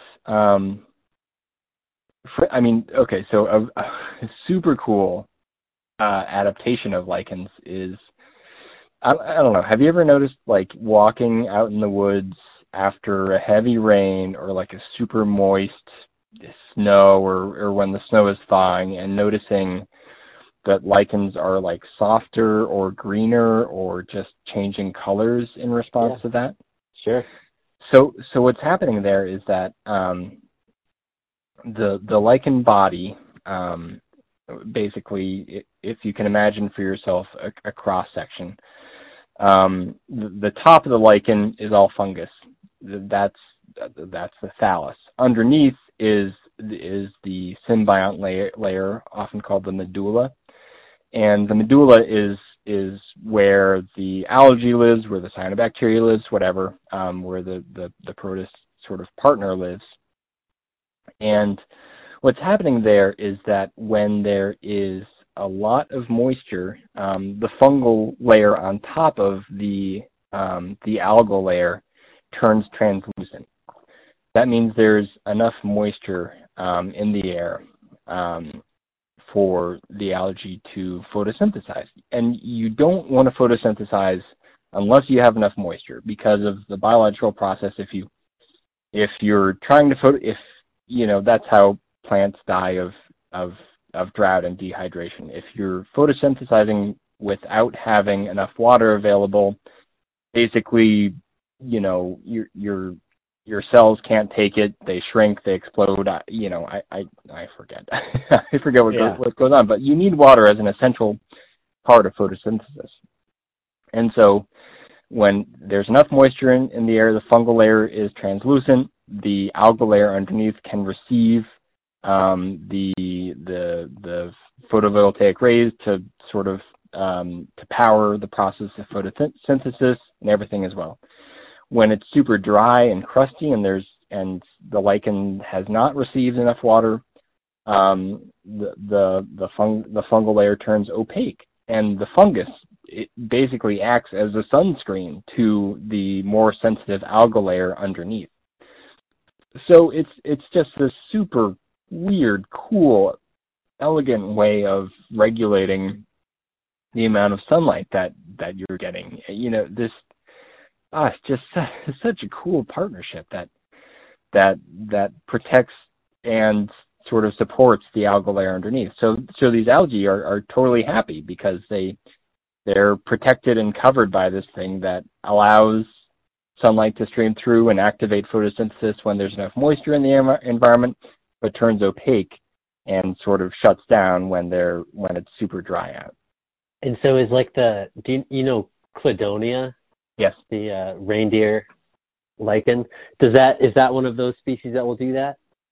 so a super cool adaptation of lichens is, I don't know, have you ever noticed walking out in the woods after a heavy rain or a super moist snow or when the snow is thawing and noticing that lichens are softer or greener or just changing colors in response to that? Sure. So what's happening there is that the lichen body, basically, if you can imagine for yourself a cross section, the top of the lichen is all fungus. That's the thallus. Underneath is the symbiont layer, often called the medulla, and the medulla is where the algae lives, where the cyanobacteria lives, whatever, where the protist sort of partner lives. And what's happening there is that when there is a lot of moisture, the fungal layer on top of the algal layer turns translucent. That means there's enough moisture in the air for the algae to photosynthesize. And you don't want to photosynthesize unless you have enough moisture, because of the biological process. If you're trying to that's how plants die of drought and dehydration. If you're photosynthesizing without having enough water available, basically, your cells can't take it. They shrink. They explode. I forget. I forget what goes on. But you need water as an essential part of photosynthesis. And so, when there's enough moisture in the air, the fungal layer is translucent. The algal layer underneath can receive the photovoltaic rays to sort of to power the process of photosynthesis and everything as well. When it's super dry and crusty and the lichen has not received enough water, the fungal layer turns opaque, and the fungus, it basically acts as a sunscreen to the more sensitive algal layer underneath. So it's just this super weird, cool, elegant way of regulating the amount of sunlight that you're getting. It's just such a cool partnership that protects and sort of supports the algal layer underneath. So these algae are totally happy because they're protected and covered by this thing that allows sunlight to stream through and activate photosynthesis when there's enough moisture in the environment, but turns opaque and sort of shuts down when it's super dry out. And so is like Cladonia? Yes. The reindeer lichen. Is that one of those species that will do that?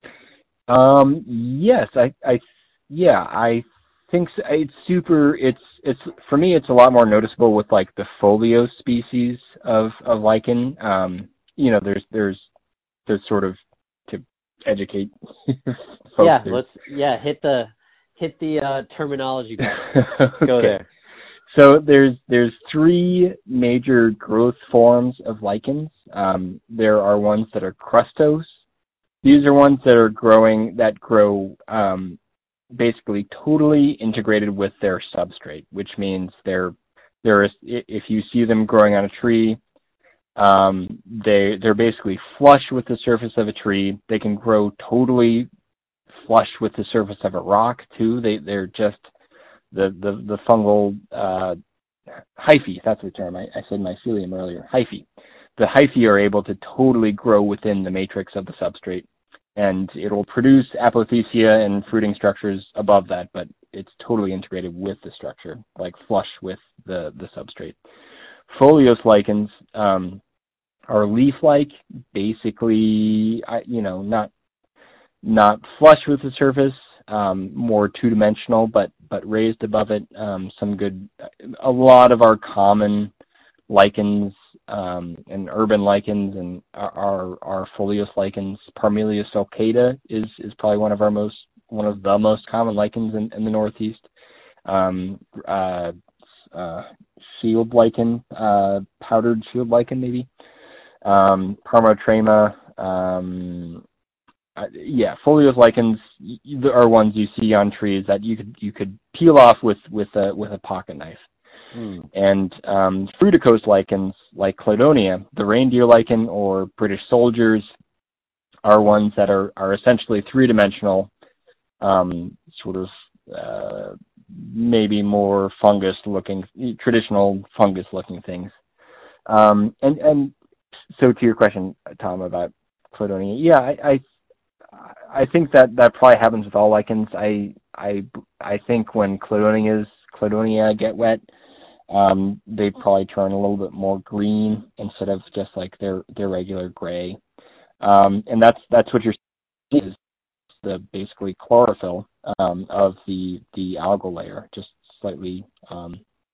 Yes, I think so. It's for me, it's a lot more noticeable with like the folio species of lichen. There's sort of, to educate folks. Hit the terminology button. Go Okay. there. So there's three major growth forms of lichens. There are ones that are crustose. These are ones that grow basically totally integrated with their substrate, which means if you see them growing on a tree, they're basically flush with the surface of a tree. They can grow totally flush with the surface of a rock too. They're just the fungal hyphae. That's the term. I said mycelium earlier. Hyphae. The hyphae are able to totally grow within the matrix of the substrate, and it'll produce apothecia and fruiting structures above that, but it's totally integrated with the structure, like flush with the substrate. Foliose lichens are leaf-like, basically, not flush with the surface, more two-dimensional, but raised above it. A lot of our common lichens and urban lichens and our foliose lichens. Parmelia sulcata is probably one of the most common lichens in the Northeast. Shield lichen, powdered shield lichen maybe. Parmotrema. Foliose lichens are ones you see on trees that you could peel off with a pocket knife. And fruticose lichens like Cladonia, the reindeer lichen or British soldiers, are ones that are essentially three-dimensional, sort of maybe more traditional fungus-looking things. And so to your question, Tom, about Cladonia, I think that probably happens with all lichens. I think when Cladonia get wet, they probably turn a little bit more green instead of just like their regular gray. And that's what you're seeing, is the basically chlorophyll of the algal layer, just slightly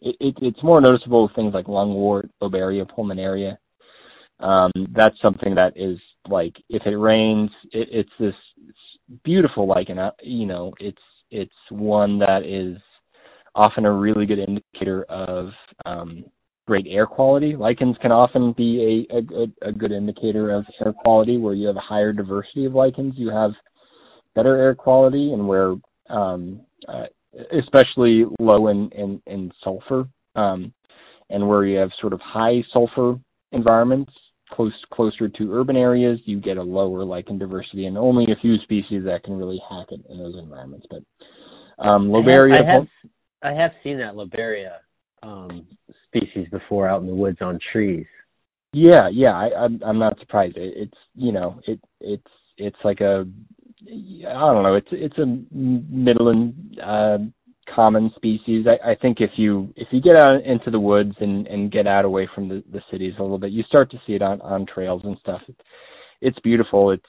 it's more noticeable with things like lungwort, Lobaria pulmonaria. That's something that is like, if it rains, it's this beautiful lichen. It's one that is often a really good indicator of great air quality. Lichens can often be a good indicator of air quality. Where you have a higher diversity of lichens, you have better air quality, and where especially low in sulfur, and where you have sort of high sulfur environments closer to urban areas, you get a lower lichen diversity, and only a few species that can really hack it in those environments. But Lobaria, I have seen that Lobaria species before out in the woods on trees. Yeah, I'm not surprised. It's like a, I don't know, it's a Midland common species. I think if you get out into the woods and get out away from the cities a little bit, you start to see it on trails and stuff. It's beautiful. It's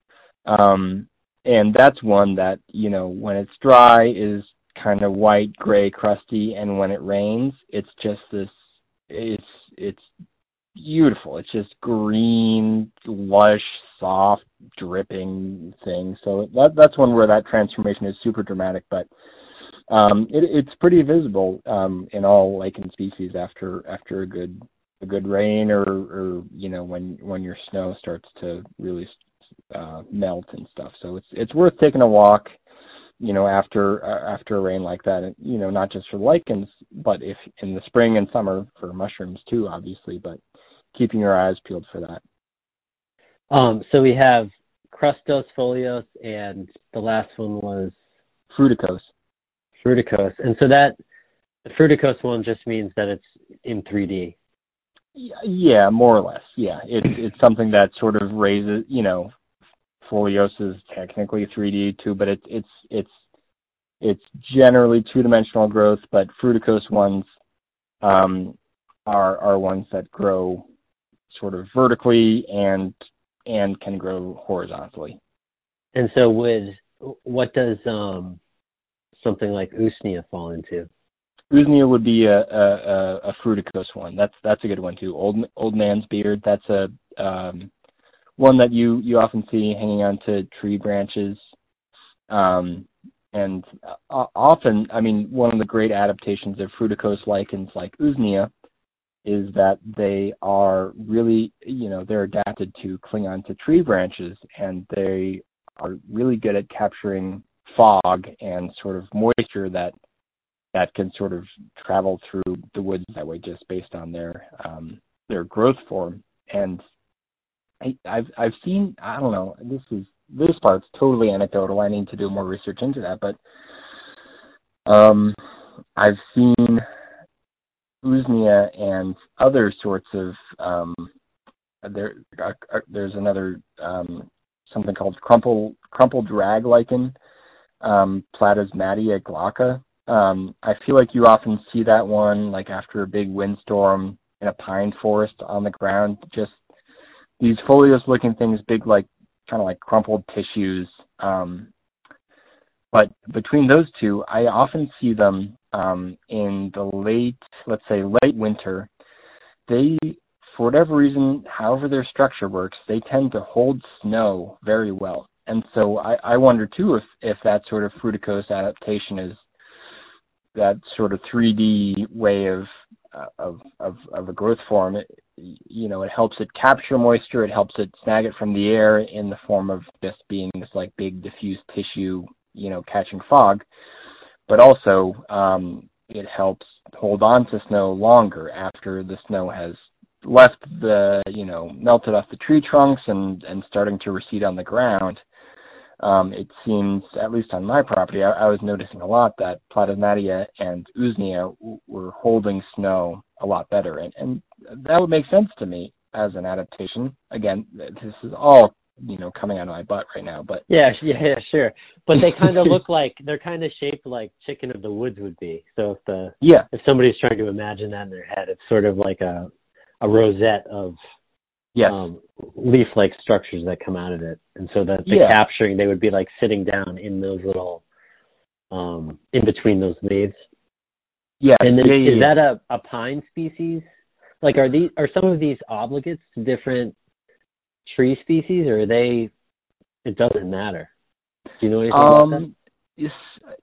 and that's one that, when it's dry is kind of white, gray, crusty, and when it rains, it's just this, it's beautiful. It's just green, lush, soft, dripping thing. So that's one where that transformation is super dramatic, but it's pretty visible in all lichen species after a good rain, or when your snow starts to really melt and stuff. So it's worth taking a walk, after a rain like that, not just for lichens, but if in the spring and summer for mushrooms too, obviously, but keeping your eyes peeled for that. So we have crustose foliose, and the last one was fruticose. And so that the fruticose one just means that it's in 3D. Yeah, more or less. Yeah, it's something that sort of raises, foliose is technically 3D too, but it's generally two-dimensional growth. But fruticose ones are ones that grow sort of vertically and can grow horizontally. And so, what does something like Usnea fall into? Usnea would be a fruticose one. That's a good one too. Old man's beard. That's a one that you often see hanging onto tree branches, and often, one of the great adaptations of fruticose lichens like Usnea is that they are really, they're adapted to cling onto tree branches, and they are really good at capturing fog and sort of moisture that can sort of travel through the woods that way, just based on their growth form. And I've seen, I don't know, this part's totally anecdotal. I need to do more research into that, but I've seen Usnea and other sorts of there's another something called crumpled drag lichen, Platysmatia glauca. I feel like you often see that one like after a big windstorm in a pine forest on the ground. Just these foliose looking things, big, like kind of like crumpled tissues. But between those two, I often see them in the late winter. They, for whatever reason, however their structure works, they tend to hold snow very well. And so I wonder too if that sort of fruticose adaptation is that sort of 3D way of a growth form. It helps it capture moisture. It helps it snag it from the air in the form of just being this like big diffuse tissue, catching fog. But also, it helps hold on to snow longer after the snow has left melted off the tree trunks and starting to recede on the ground. It seems, at least on my property, I was noticing a lot that Platysmatia and Usnea were holding snow a lot better. And that would make sense to me as an adaptation. Again, this is all, coming out of my butt right now. But yeah, sure. But they kind of look like, they're kind of shaped like chicken of the woods would be. So if somebody's trying to imagine that in their head, it's sort of like a rosette of leaf-like structures that come out of it, and so that the capturing, they would be like sitting down in those little in between those leaves. Yeah. And then yeah. is that a pine species? Like, are some of these obligates different tree species, or are they? It doesn't matter. Do you know anything about that? Yes,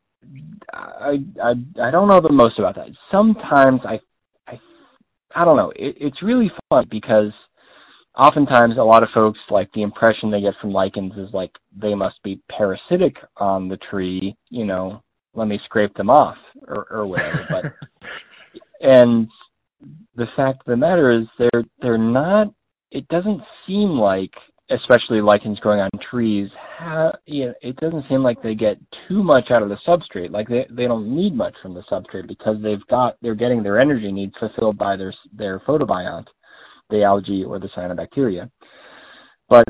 I don't know the most about that. Sometimes I don't know. It's really fun because oftentimes a lot of folks, like, the impression they get from lichens is like they must be parasitic on the tree. You know, let me scrape them off or whatever. But and the fact of the matter is they're not. It doesn't seem like, especially lichens growing on trees, it doesn't seem like they get too much out of the substrate. Like they don't need much from the substrate because they're getting their energy needs fulfilled by their photobiont, the algae or the cyanobacteria. But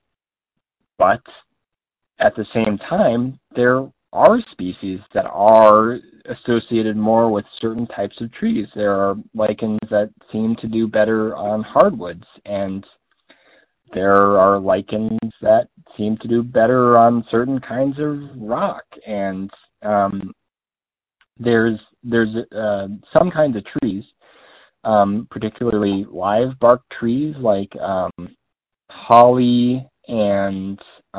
at the same time, there are species that are associated more with certain types of trees. There are lichens that seem to do better on hardwoods, and there are lichens that seem to do better on certain kinds of rock. And there's some kinds of trees, particularly live bark trees like holly and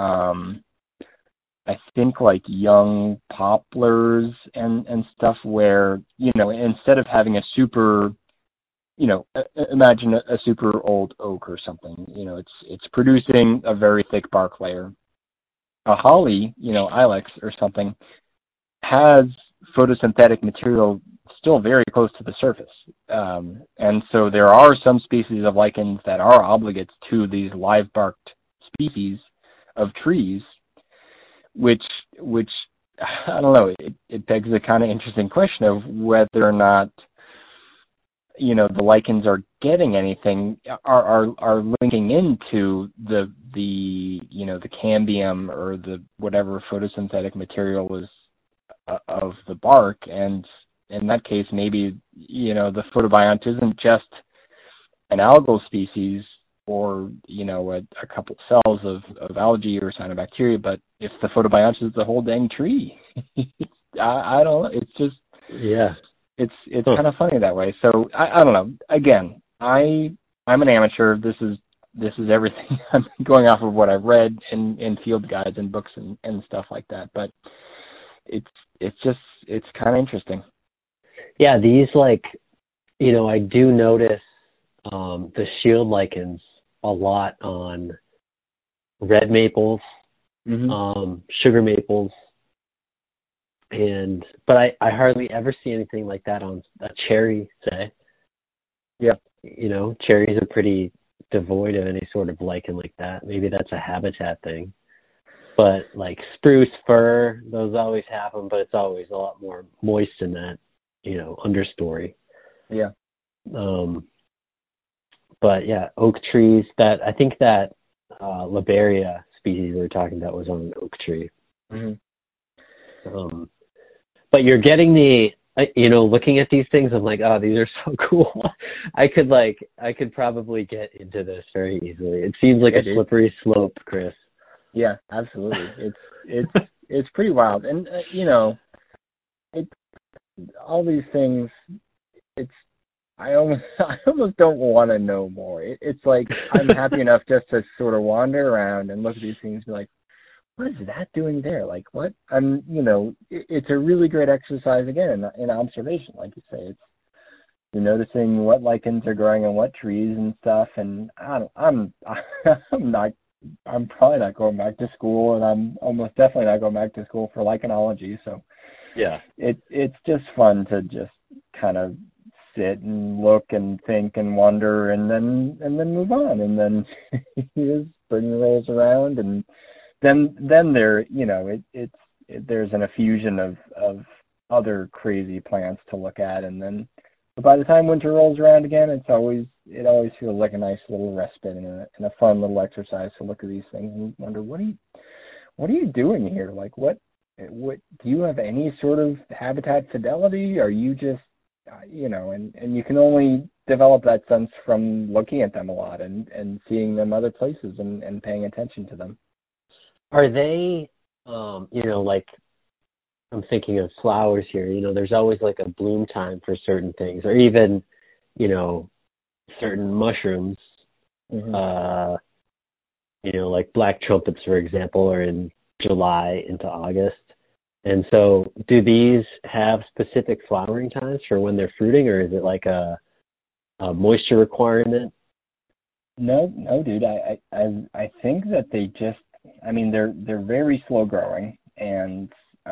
I think like young poplars and stuff, where, you know, instead of having a super, you know, imagine a super old oak or something, you know, it's producing a very thick bark layer. A holly, you know, ilex or something, has photosynthetic material still very close to the surface. And so there are some species of lichens that are obligates to these live barked species of trees, which I don't know, it begs a kind of interesting question of whether or not, you know, the lichens are getting anything, are linking into the you know, the cambium or the whatever photosynthetic material is of the bark. And in that case, maybe, you know, the photobiont isn't just an algal species or, you know, a couple cells of algae or cyanobacteria, but if the photobiont is the whole dang tree, I don't know. It's just, yeah, it's kind of funny that way. So I don't know. Again, I'm an amateur. This is everything. I'm going off of what I've read in field guides and books and stuff like that. But it's kind of interesting. Yeah, these, like, you know, I do notice the shield lichens a lot on red maples, sugar maples, but I hardly ever see anything like that on a cherry, say. Yeah. You know, cherries are pretty devoid of any sort of lichen like that. Maybe that's a habitat thing. But like spruce, fir, those always have them, but it's always a lot more moist in that, you know, understory. Yeah. But yeah, oak trees, that I think that Liberia species we were talking about was on an oak tree. Mm-hmm. But you're getting you know, looking at these things, I'm like, oh, these are so cool. I could probably get into this very easily. It seems like a slippery slope, Chris. Yeah, absolutely. It's pretty wild. And you know, all these things, I almost don't want to know more. It's like I'm happy enough just to sort of wander around and look at these things and be like, what is that doing there? Like, what? You know, it's a really great exercise again in observation, like you say. You're noticing what lichens are growing on what trees and stuff. And I'm probably not going back to school, and I'm almost definitely not going back to school for lichenology. So yeah, it's just fun to just kind of sit and look and think and wonder and then move on. And then spring rolls around, and then there, you know, there's an effusion of other crazy plants to look at. And then by the time winter rolls around again, it always feels like a nice little respite and a fun little exercise to look at these things and wonder, what are you doing here? Like, what do you have any sort of habitat fidelity? Are you just, you know, and you can only develop that sense from looking at them a lot and seeing them other places and paying attention to them. Are they, you know, like I'm thinking of flowers here. There's always like a bloom time for certain things, or even, certain mushrooms. Mm-hmm. Like black trumpets, for example, are in July into August. And so do these have specific flowering times for when they're fruiting, or is it like a moisture requirement? No, dude. I think that they just, they're very slow growing, and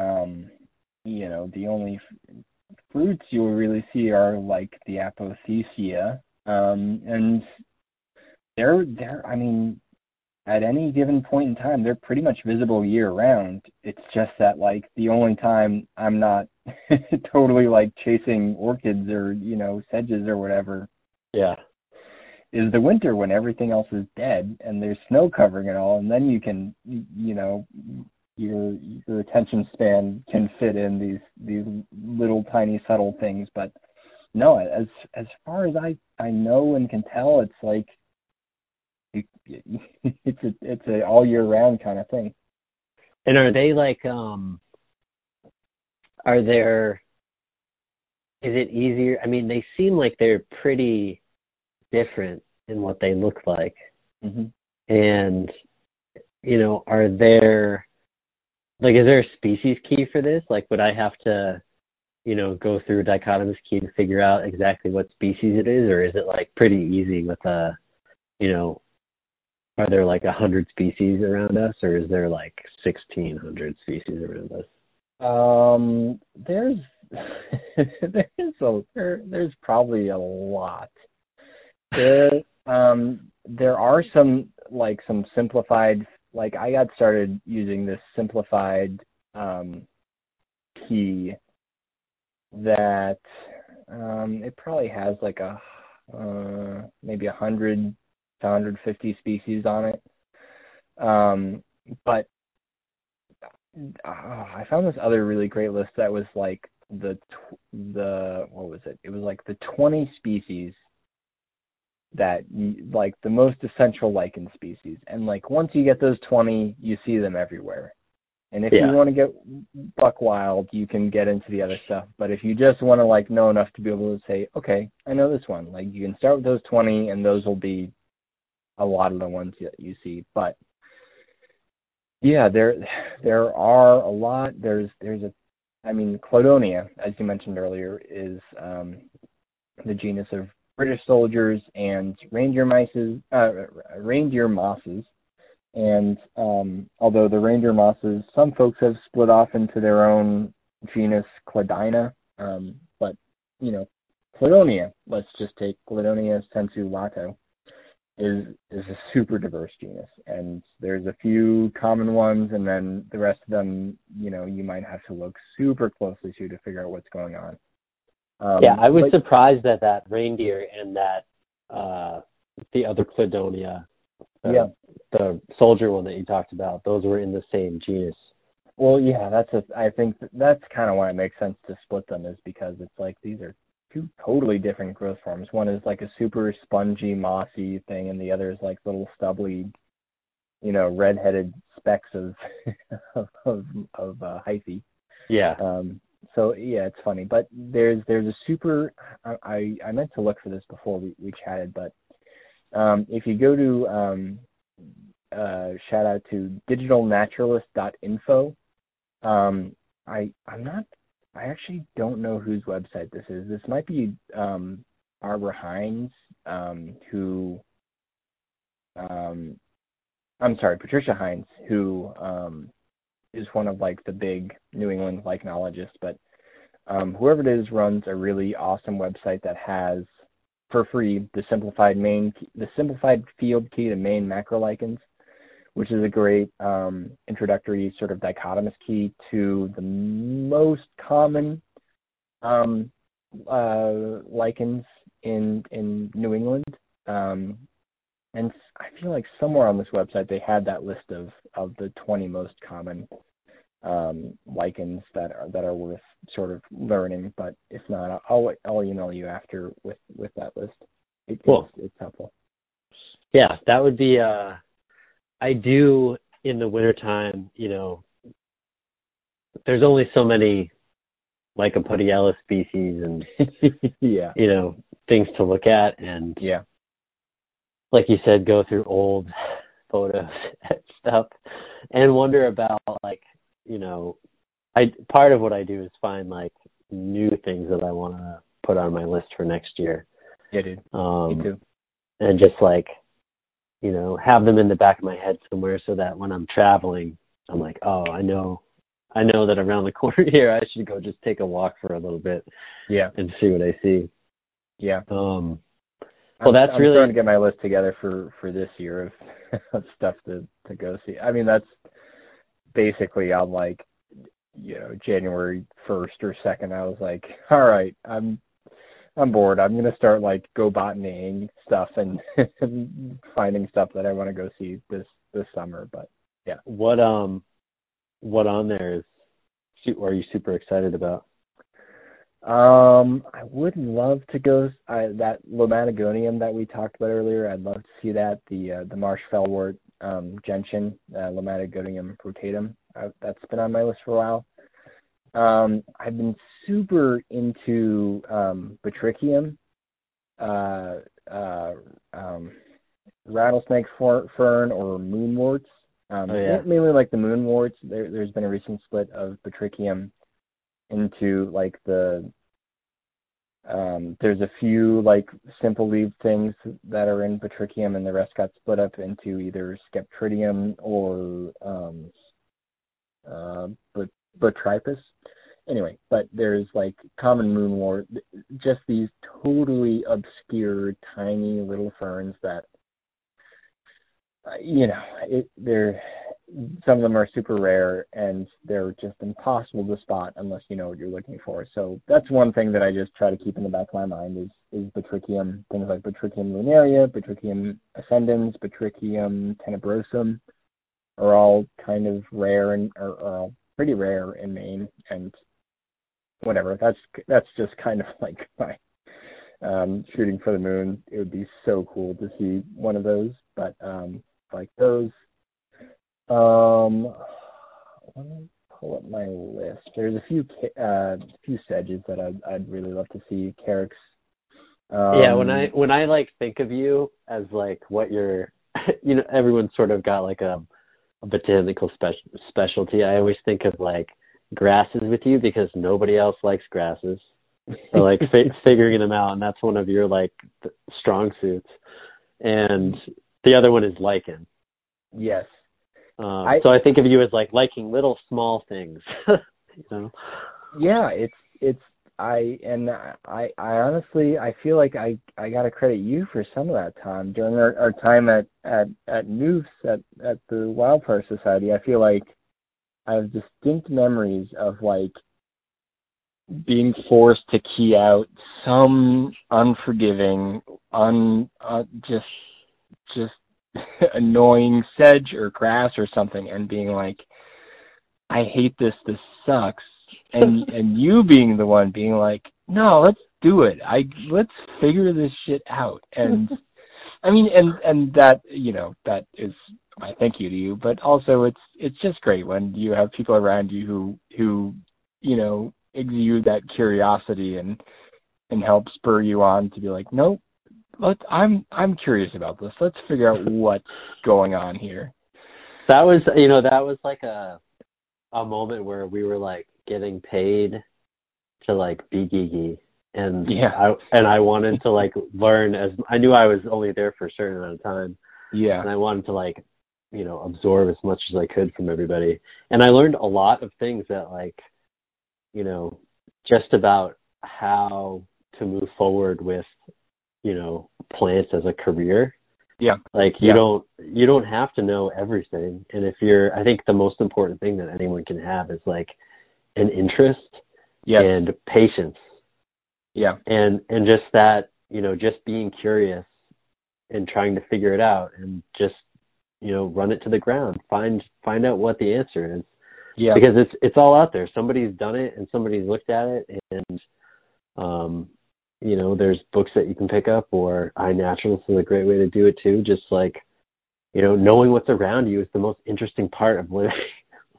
the only fruits you'll really see are like the apothecia, and they're at any given point in time, they're pretty much visible year round. It's just that like the only time I'm not totally like chasing orchids or, sedges or whatever. Yeah. Is the winter when everything else is dead and there's snow covering it all, and then you can, your attention span can fit in these little tiny subtle things. But no, as far as I know and can tell, it's like it's a all year round kind of thing. And are they like is it easier? They seem like they're pretty different in what they look like. Mm-hmm. And are there is there a species key for this? Like, would I have to go through a dichotomous key to figure out exactly what species it is, or is it like pretty easy with are there like 100 species around us, or is there like 1,600 species around us? There's probably a lot. There are some simplified, like I got started using this simplified key that it probably has like maybe 100 to 150 species on it. But I found this other really great list that was like the what was it? It was like the 20 species that like the most essential lichen species, and like once you get those 20, you see them everywhere. And if you want to get buck wild, you can get into the other stuff. But if you just want to like know enough to be able to say, okay, I know this one, like you can start with those 20, and those will be a lot of the ones that you see. But yeah, there are a lot. There's Cladonia, as you mentioned earlier, is the genus of British soldiers and reindeer mosses. And although the reindeer mosses, some folks have split off into their own genus, Cladina. But Cladonia, let's just take Cladonia sensulato, is a super diverse genus, and there's a few common ones, and then the rest of them, you might have to look super closely to figure out what's going on. I was surprised that reindeer and that the other Cladonia, the soldier one that you talked about, those were in the same genus. Well, yeah, I think that's kind of why it makes sense to split them, is because it's like these are two totally different growth forms. One is like a super spongy, mossy thing, and the other is like little stubbly, red-headed specks of hyphae. Yeah. So yeah, it's funny, but there's a super. I meant to look for this before we chatted, but if you go to shout out to digitalnaturalist.info. I actually don't know whose website this is. This might be Barbara Hines, Patricia Hines, who is one of like the big New England lichenologists. But whoever it is runs a really awesome website that has, for free, the simplified field key to Maine macrolichens, which is a great introductory sort of dichotomous key to the most common lichens in New England. And I feel like somewhere on this website they had that list of the 20 most common lichens that are worth sort of learning. But if not, I'll email you after with that list. Cool. It's helpful. Yeah, that would be. I do in the wintertime, there's only so many Lycopodiella species and Yeah. you know, things to look at, and Yeah. like you said, go through old photos and stuff and wonder about, like, you know, part of what I do is find like new things that I want to put on my list for next year. Yeah, dude. Me too. And just like, you know, have them in the back of my head somewhere so that when I'm traveling, I'm like, oh, I know that around the corner here, I should go just take a walk for a little bit. Yeah. And see what I see. Yeah. Well, I'm really trying to get my list together for this year of stuff to go see. I mean, that's basically on like, you know, January 1st or 2nd. I was like, all right, I'm bored. I'm gonna start like go botanying stuff and finding stuff that I want to go see this summer. But yeah, what on there are you super excited about? I would love to go. That Lomatogonium that we talked about earlier, I'd love to see that. The marsh fellwort, gentian, Lomatogonium rotatum. That's been on my list for a while. I've been super into Batricium, rattlesnake fern or moonworts. Mainly like the moonworts. There's been a recent split of Batricium into like there's a few like simple leaf things that are in Batricium, and the rest got split up into either Sceptridium or Botrypis. Anyway, but there's like common moonwort, just these totally obscure tiny little ferns that you know, some of them are super rare, and they're just impossible to spot unless you know what you're looking for. So that's one thing that I just try to keep in the back of my mind is Batricium, things like Batricium lunaria, Batricium ascendens, Batricium tenebrosum are all kind of rare and are pretty rare in Maine, and whatever. That's just kind of like my shooting for the moon. It would be so cool to see one of those, but like those. Let me pull up my list. There's a few sedges that I'd really love to see. Carex. Yeah, when I like think of you as like what you're, you know, everyone's sort of got like a botanical specialty. I always think of like grasses with you because nobody else likes grasses. Or like figuring them out, and that's one of your like strong suits. And the other one is lichen. Yes. So I think of you as like liking little small things. You know? Yeah, I honestly I feel like I gotta credit you for some of that time during our time at Noofs at the Wildflower Society. I feel like I have distinct memories of like being forced to key out some unforgiving, just annoying sedge or grass or something, and being like, I hate this sucks, and you being the one being like, no, let's do it. Let's figure this shit out. And I mean, and that, you know, that is my thank you to you, but also it's just great when you have people around you who you know, exude that curiosity and help spur you on to be like, nope, I'm curious about this. Let's figure out what's going on here. That was like a moment where we were like getting paid to like be geeky, and I wanted to like learn, as I knew I was only there for a certain amount of time. Yeah. And I wanted to like, you know, absorb as much as I could from everybody. And I learned a lot of things that like, you know, just about how to move forward with, you know, plants as a career. Yeah. Like you don't have to know everything. And I think the most important thing that anyone can have is like an interest and patience. Yeah. And just that, you know, just being curious and trying to figure it out and just, you know, run it to the ground, find out what the answer is. Yeah. Because it's all out there. Somebody's done it and somebody's looked at it, and you know, there's books that you can pick up, or iNaturalist is a great way to do it too. Just like, you know, knowing what's around you is the most interesting part of living.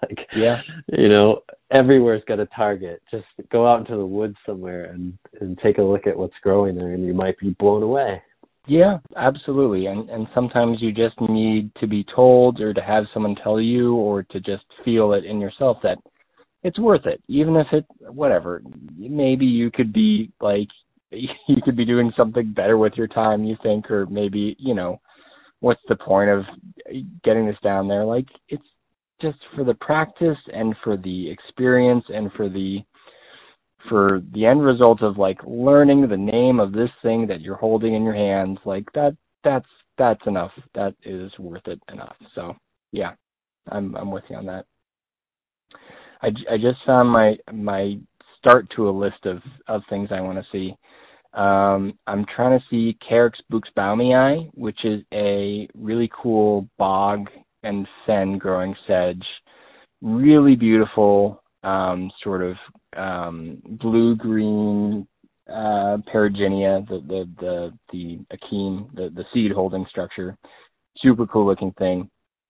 Like, yeah, everywhere's got a target. Just go out into the woods somewhere and take a look at what's growing there, and you might be blown away. Yeah, absolutely. And sometimes you just need to be told, or to have someone tell you, or to just feel it in yourself that it's worth it. Even if whatever, maybe you could be doing something better with your time, you think, or maybe, what's the point of getting this down there? Like, it's just for the practice and for the experience and for the end result of like learning the name of this thing that you're holding in your hands. Like that's enough. That is worth it enough. So yeah, I'm with you on that. I just found my start to a list of things I want to see. I'm trying to see Carex buxbaumii, which is a really cool bog and fen growing sedge. Really beautiful, sort of blue-green Periginia, the achene, the seed holding structure. Super cool looking thing.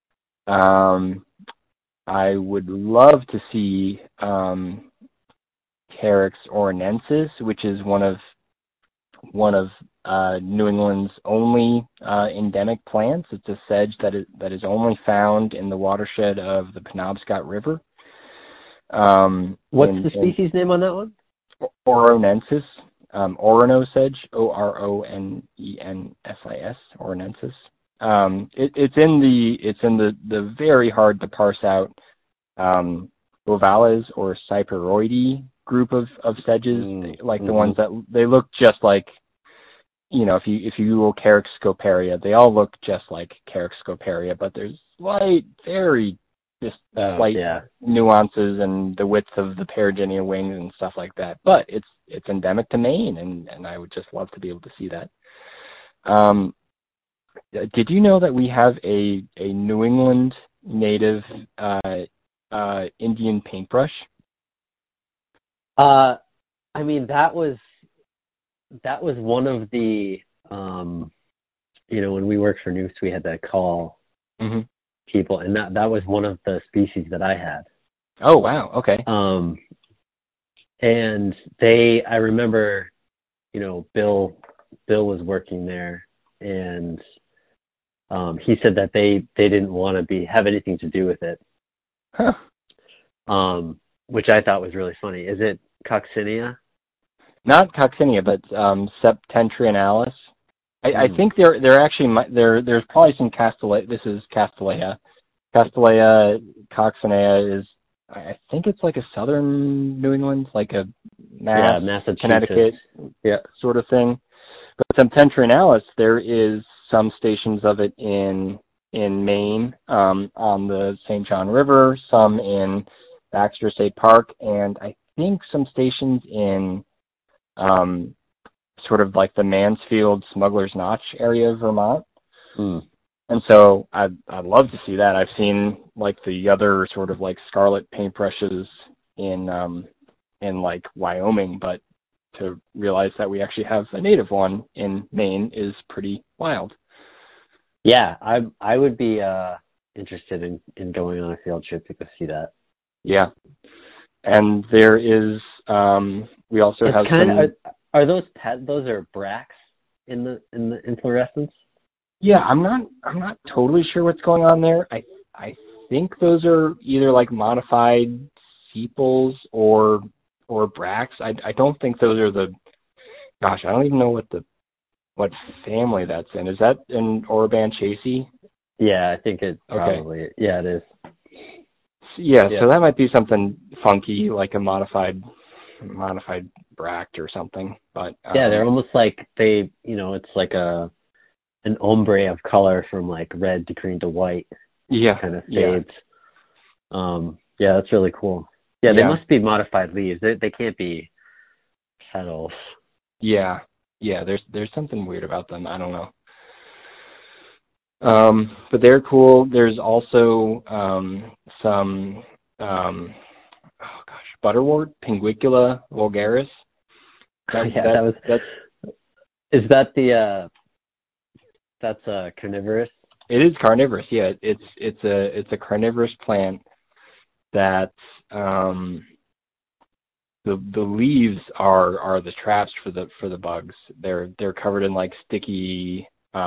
I would love to see Carex oronensis, which is one of New England's only endemic plants. It's a sedge that is only found in the watershed of the Penobscot River. What's the species name on that one? Oronensis, Orono sedge, Oronensis, Oronensis. It's in the very hard to parse out Ovales or Cyperoideae group of sedges, like the ones that they look just like. If you Google Carex scoparia, they all look just like Carex scoparia, but there's very slight nuances and the width of the Periginia wings and stuff like that. But it's endemic to Maine, and I would just love to be able to see that. Did you know that we have a New England native Indian paintbrush? That was one of the when we worked for Noose, we had to call people, and that was one of the species that I had. Oh wow, okay. And I remember, Bill was working there, and he said that they didn't want to have anything to do with it. Huh. Which I thought was really funny. Is it Coccinia? Not Coccinia, but Septentrionalis. I think they're actually there's probably some Castellea. This is Castellea. Castellea coccinea is, I think it's like a southern New England, like a Massachusetts, Connecticut, sort of thing. But Septentrionalis, there is some stations of it in Maine, on the St. John River, some in Baxter State Park, and I think some stations in sort of like the Mansfield Smuggler's Notch area of Vermont. And so I'd love to see that. I've seen like the other sort of like scarlet paintbrushes in like Wyoming, but to realize that we actually have a native one in Maine is pretty wild. Yeah, I would be interested in going on a field trip to go see that. Yeah. And there is we also have are those are bracts in the inflorescence? Yeah, I'm not totally sure what's going on there. I think those are either like modified sepals or bracts. I don't think those are I don't even know what family that's in. Is that an Orobanchaceae? Yeah, I think it probably yeah, it is. Yeah, so that might be something funky, like a modified bract or something. But yeah, they're almost like it's like an ombre of color from like red to green to white. Yeah, kind of fades. Yeah, that's really cool. Yeah, they must be modified leaves. They can't be petals. Yeah. There's something weird about them. I don't know. But they're cool. There's also some butterwort, Pinguicula vulgaris. That's carnivorous. It is carnivorous. Yeah, it's a carnivorous plant. that the leaves are the traps for the bugs. They're covered in like sticky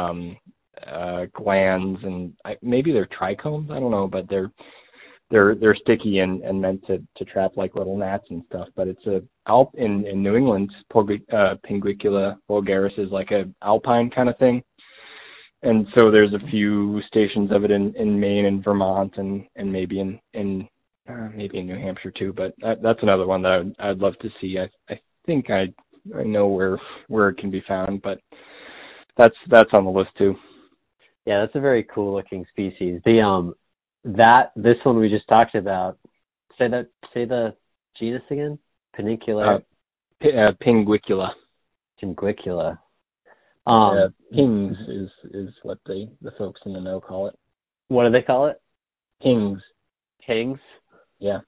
glands, and maybe they're trichomes. I don't know, but they're sticky and meant to trap like little gnats and stuff. But it's in New England, Pinguicula vulgaris is like a alpine kind of thing. And so there's a few stations of it in Maine and Vermont and maybe in maybe in New Hampshire too. But that's another one that I'd love to see. I think I know where it can be found, but that's on the list too. Yeah, that's a very cool looking species. This one we just talked about. Say the genus again. Pinguicula. Pinguicula. Pinguicula. Pings is what the folks in the know call it. What do they call it? Pings. Pings? Yeah.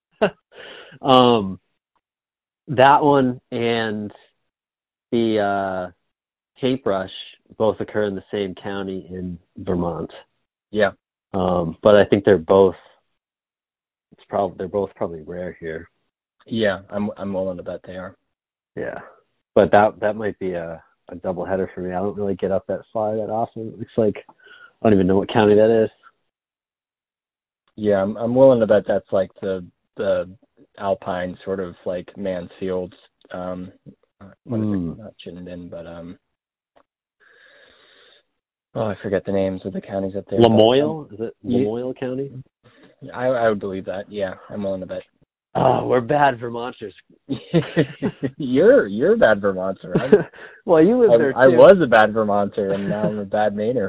That one and the paintbrush both occur in the same county in Vermont. Yeah. But I think they're both probably rare here. Yeah, I'm willing to bet they are. Yeah. But that might be a double header for me. I don't really get up that far that often. It looks like I don't even know what county that is. Yeah, I'm willing to bet that's like the alpine sort of like Mansfield. What is it? Not Chittenden, but I forget the names of the counties up there. Lamoille? Is it Lamoille County? I would believe that. Yeah, I'm willing to bet. Oh, we're bad Vermonters. You're a bad Vermonter. Well, you live there too. I was a bad Vermonter, and now I'm a bad Mainer.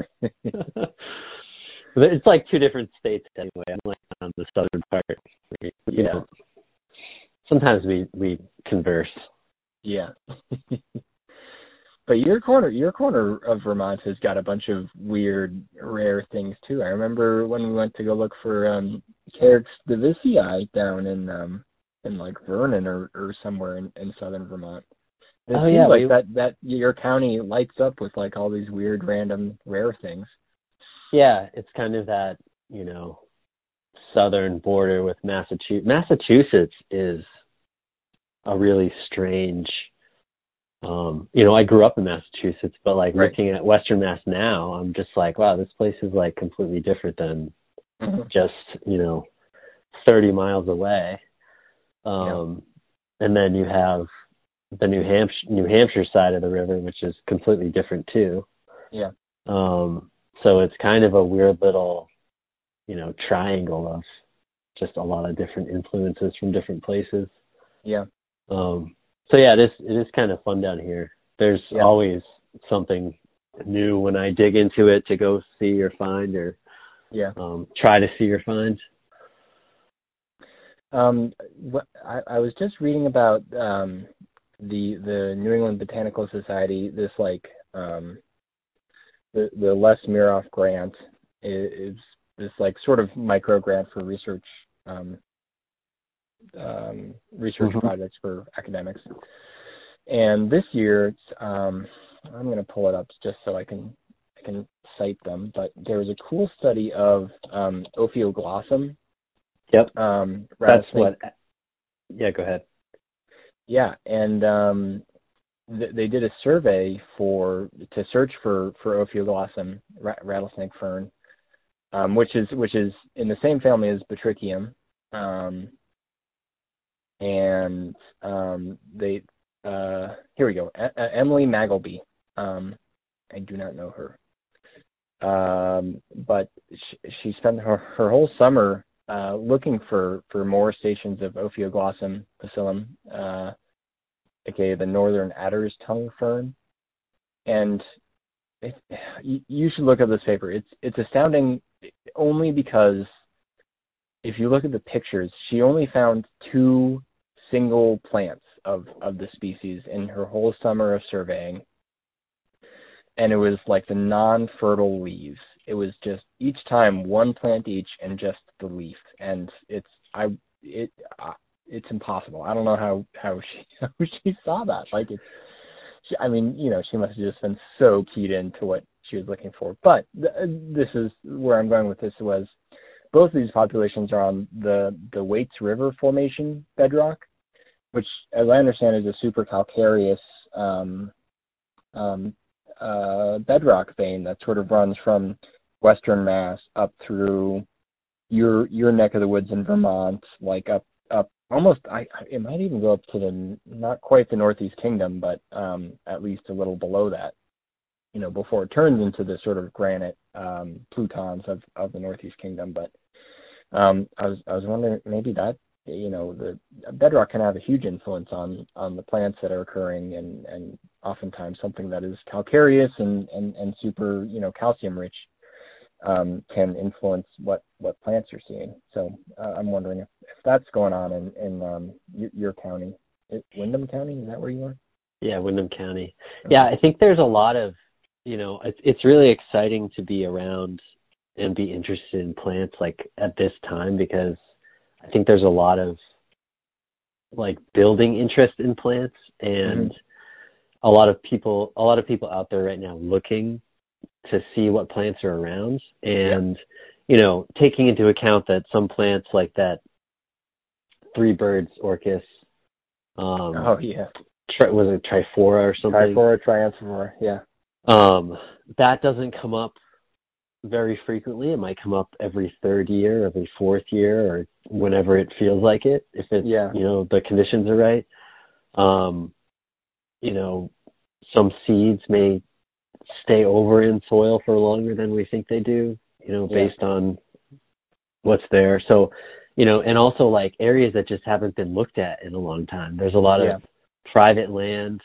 It's like two different states anyway. I'm like on the southern part. Yeah. Sometimes we converse. Yeah. But your corner of Vermont has got a bunch of weird, rare things too. I remember when we went to go look for Carex divicii down in like Vernon or somewhere in southern Vermont. It seems like that your county lights up with like all these weird, random, rare things. Yeah, it's kind of that, southern border with Massachusetts. Massachusetts is a really strange. I grew up in Massachusetts, but like looking at Western Mass now, I'm just like, wow, this place is like completely different than just 30 miles away. And then you have the New Hampshire side of the river, which is completely different too. Yeah. So it's kind of a weird little, triangle of just a lot of different influences from different places. Yeah. So yeah, it is kind of fun down here. There's always something new when I dig into it to go see or find or try to see or find. I was just reading about the New England Botanical Society. This like the Les Miroff grant is this like sort of micro grant for research projects for academics. And this year, I'm going to pull it up just so I can cite them. But there was a cool study of Ophioglossum. Yep. That's what. Yeah, go ahead. Yeah, and they did a survey to search for Ophioglossum rattlesnake fern, which is in the same family as Batricium. And they here we go. Emily Magleby. I do not know her, but she spent her whole summer looking for more stations of Ophioglossum bacillum, aka the northern adder's tongue fern. And you should look at this paper. It's astounding, only because if you look at the pictures, she only found 2 single plants of the species in her whole summer of surveying. And it was like the non-fertile leaves. It was just each time 1 plant each and just the leaf. And it's impossible. I don't know how she saw that. Like she must have just been so keyed into what she was looking for. But this is where I'm going with this was both of these populations are on the Waits River Formation bedrock, which, as I understand, is a super calcareous bedrock vein that sort of runs from Western Mass up through your neck of the woods in Vermont, like up almost. It might even go up to the not quite the Northeast Kingdom, but at least a little below that. Before it turns into the sort of granite plutons of the Northeast Kingdom. But I was wondering, maybe that the bedrock can have a huge influence on the plants that are occurring, and oftentimes something that is calcareous and super calcium rich can influence what plants you're seeing. So I'm wondering if that's going on in your county. Windham County, is that where you are? Yeah, Windham County. Yeah, I think there's a lot of, it's really exciting to be around and be interested in plants like at this time, because I think there's a lot of like building interest in plants, and a lot of people out there right now looking to see what plants are around, and taking into account that some plants like that three birds orchis, was it Triflora or something? Triflora, Trianthropora, yeah. That doesn't come up very frequently. It might come up every third year, every fourth year, or whenever it feels like it, if it's, the conditions are right. Some seeds may stay over in soil for longer than we think they do, based on what's there. So, and also like areas that just haven't been looked at in a long time. There's a lot of private land,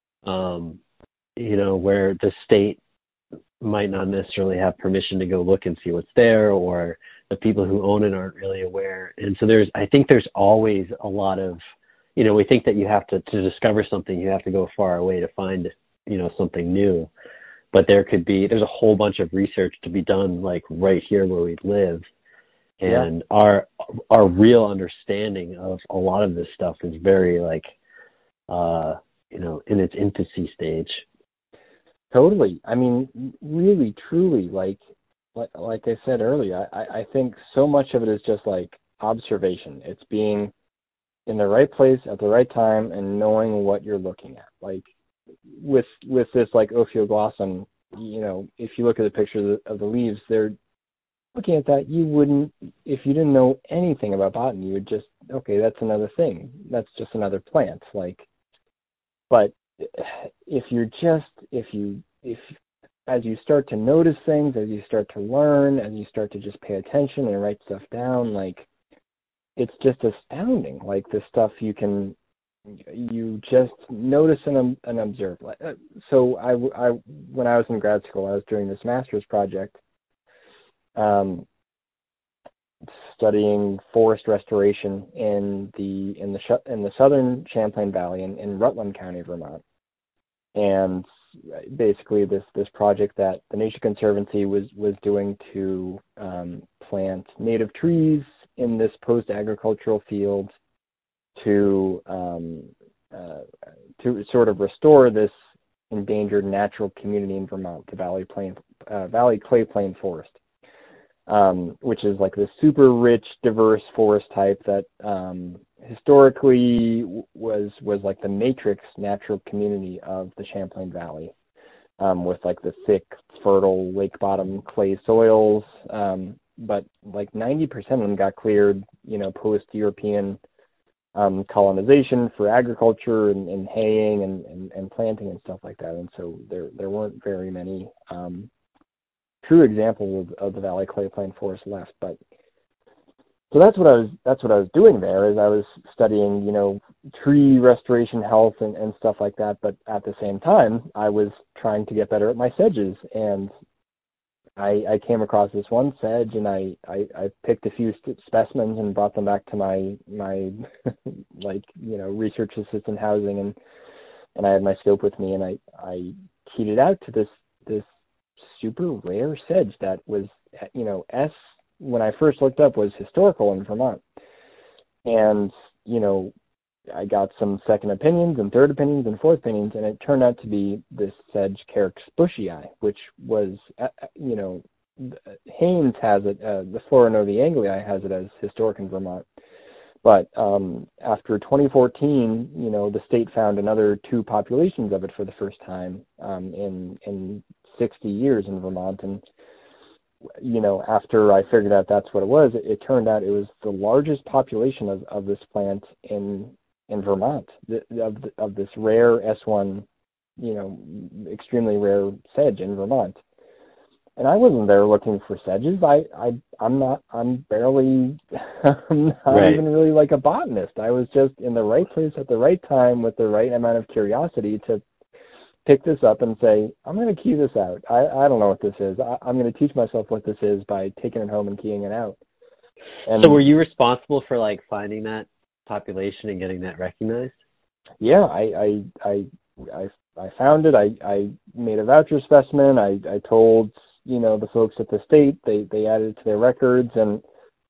where the state might not necessarily have permission to go look and see what's there, or the people who own it aren't really aware. And so I think there's always a lot of, we think that you have to discover something, you have to go far away to find, something new. But there's a whole bunch of research to be done, like right here where we live. And our real understanding of a lot of this stuff is very like, in its infancy stage. Totally. I mean, really, truly, like I said earlier, I think so much of it is just like observation. It's being in the right place at the right time and knowing what you're looking at. Like with this like Ophioglossum, if you look at the picture of the leaves, they're looking at that. You wouldn't, if you didn't know anything about botany, you would just, okay, that's another thing. That's just another plant. But if as you start to notice things, as you start to learn, as you start to just pay attention and write stuff down, like it's just astounding. Like the stuff you just notice and observe. So I when I was in grad school, I was doing this master's project, studying forest restoration in the southern Champlain Valley in Rutland County, Vermont. And basically this project that the Nature Conservancy was doing to plant native trees in this post-agricultural field to sort of restore this endangered natural community in Vermont, the Valley Clay Plain Forest, which is like this super rich, diverse forest type that historically was like the matrix natural community of the Champlain Valley, with like the thick, fertile lake bottom clay soils. But like 90% of them got cleared, post-European colonization for agriculture and haying and planting and stuff like that. And so there weren't very many true examples of the Valley Clay Plain Forest left. But so that's what I was doing there, is I was studying, tree restoration health and stuff like that. But at the same time, I was trying to get better at my sedges, and I came across this one sedge, and I picked a few specimens and brought them back to my research assistant housing, and I had my scope with me, and I keyed it out to this super rare sedge that was, when I first looked up, was historical in Vermont. And, I got some second opinions and third opinions and fourth opinions, and it turned out to be this sedge Carex bushii, which was, Haynes has it, the Flora novae has it as historic in Vermont. But after 2014, the state found another 2 populations of it for the first time in 60 years in Vermont. And, after I figured out that's what it was, it turned out it was the largest population of this plant in Vermont, of this rare S1, extremely rare sedge in Vermont. And I wasn't there looking for sedges. I'm not even really like a botanist. I was just in the right place at the right time with the right amount of curiosity to pick this up and say, I'm going to key this out. I don't know what this is. I'm going to teach myself what this is by taking it home and keying it out. And so were you responsible for like finding that population and getting that recognized? Yeah, I found it. I made a voucher specimen. I told the folks at the state, they added it to their records, and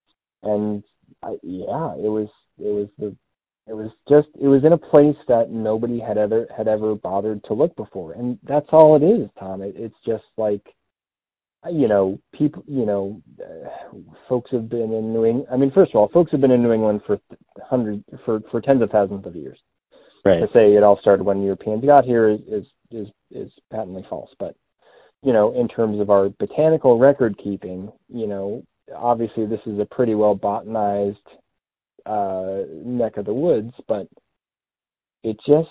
it was in a place that nobody had ever bothered to look before, and that's all it is, Tom. It's just like, people, folks have been in New England. I mean, first of all, folks have been in New England for tens of thousands of years. Right. To say it all started when Europeans got here is patently false, but in terms of our botanical record keeping, obviously this is a pretty well botanized neck of the woods, but it just,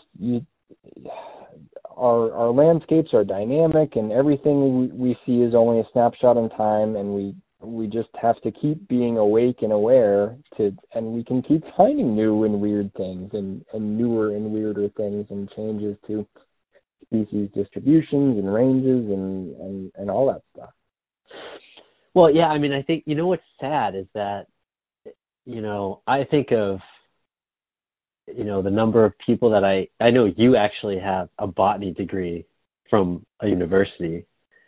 our landscapes are dynamic, and everything we see is only a snapshot in time, and we just have to keep being awake and aware and we can keep finding new and weird things and newer and weirder things and changes to species distributions and ranges and all that stuff. Well, yeah, I mean, I think, what's sad is that, I think of, the number of people that I know you actually have a botany degree from a university,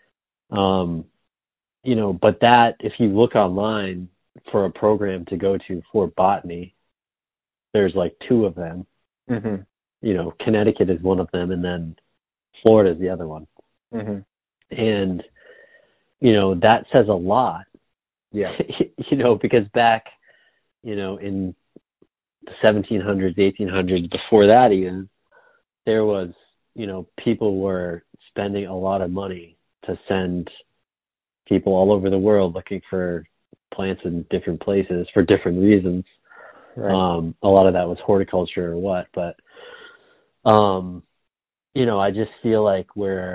but that if you look online for a program to go to for botany, there's like 2 of them. Mm-hmm. Connecticut is one of them, and then Florida is the other one. Mm-hmm. And, that says a lot. Yeah. Because back, in the 1700s, 1800s, before that even, there was, people were spending a lot of money to send people all over the world looking for plants in different places for different reasons. Right. A lot of that was horticulture or what, but, I just feel like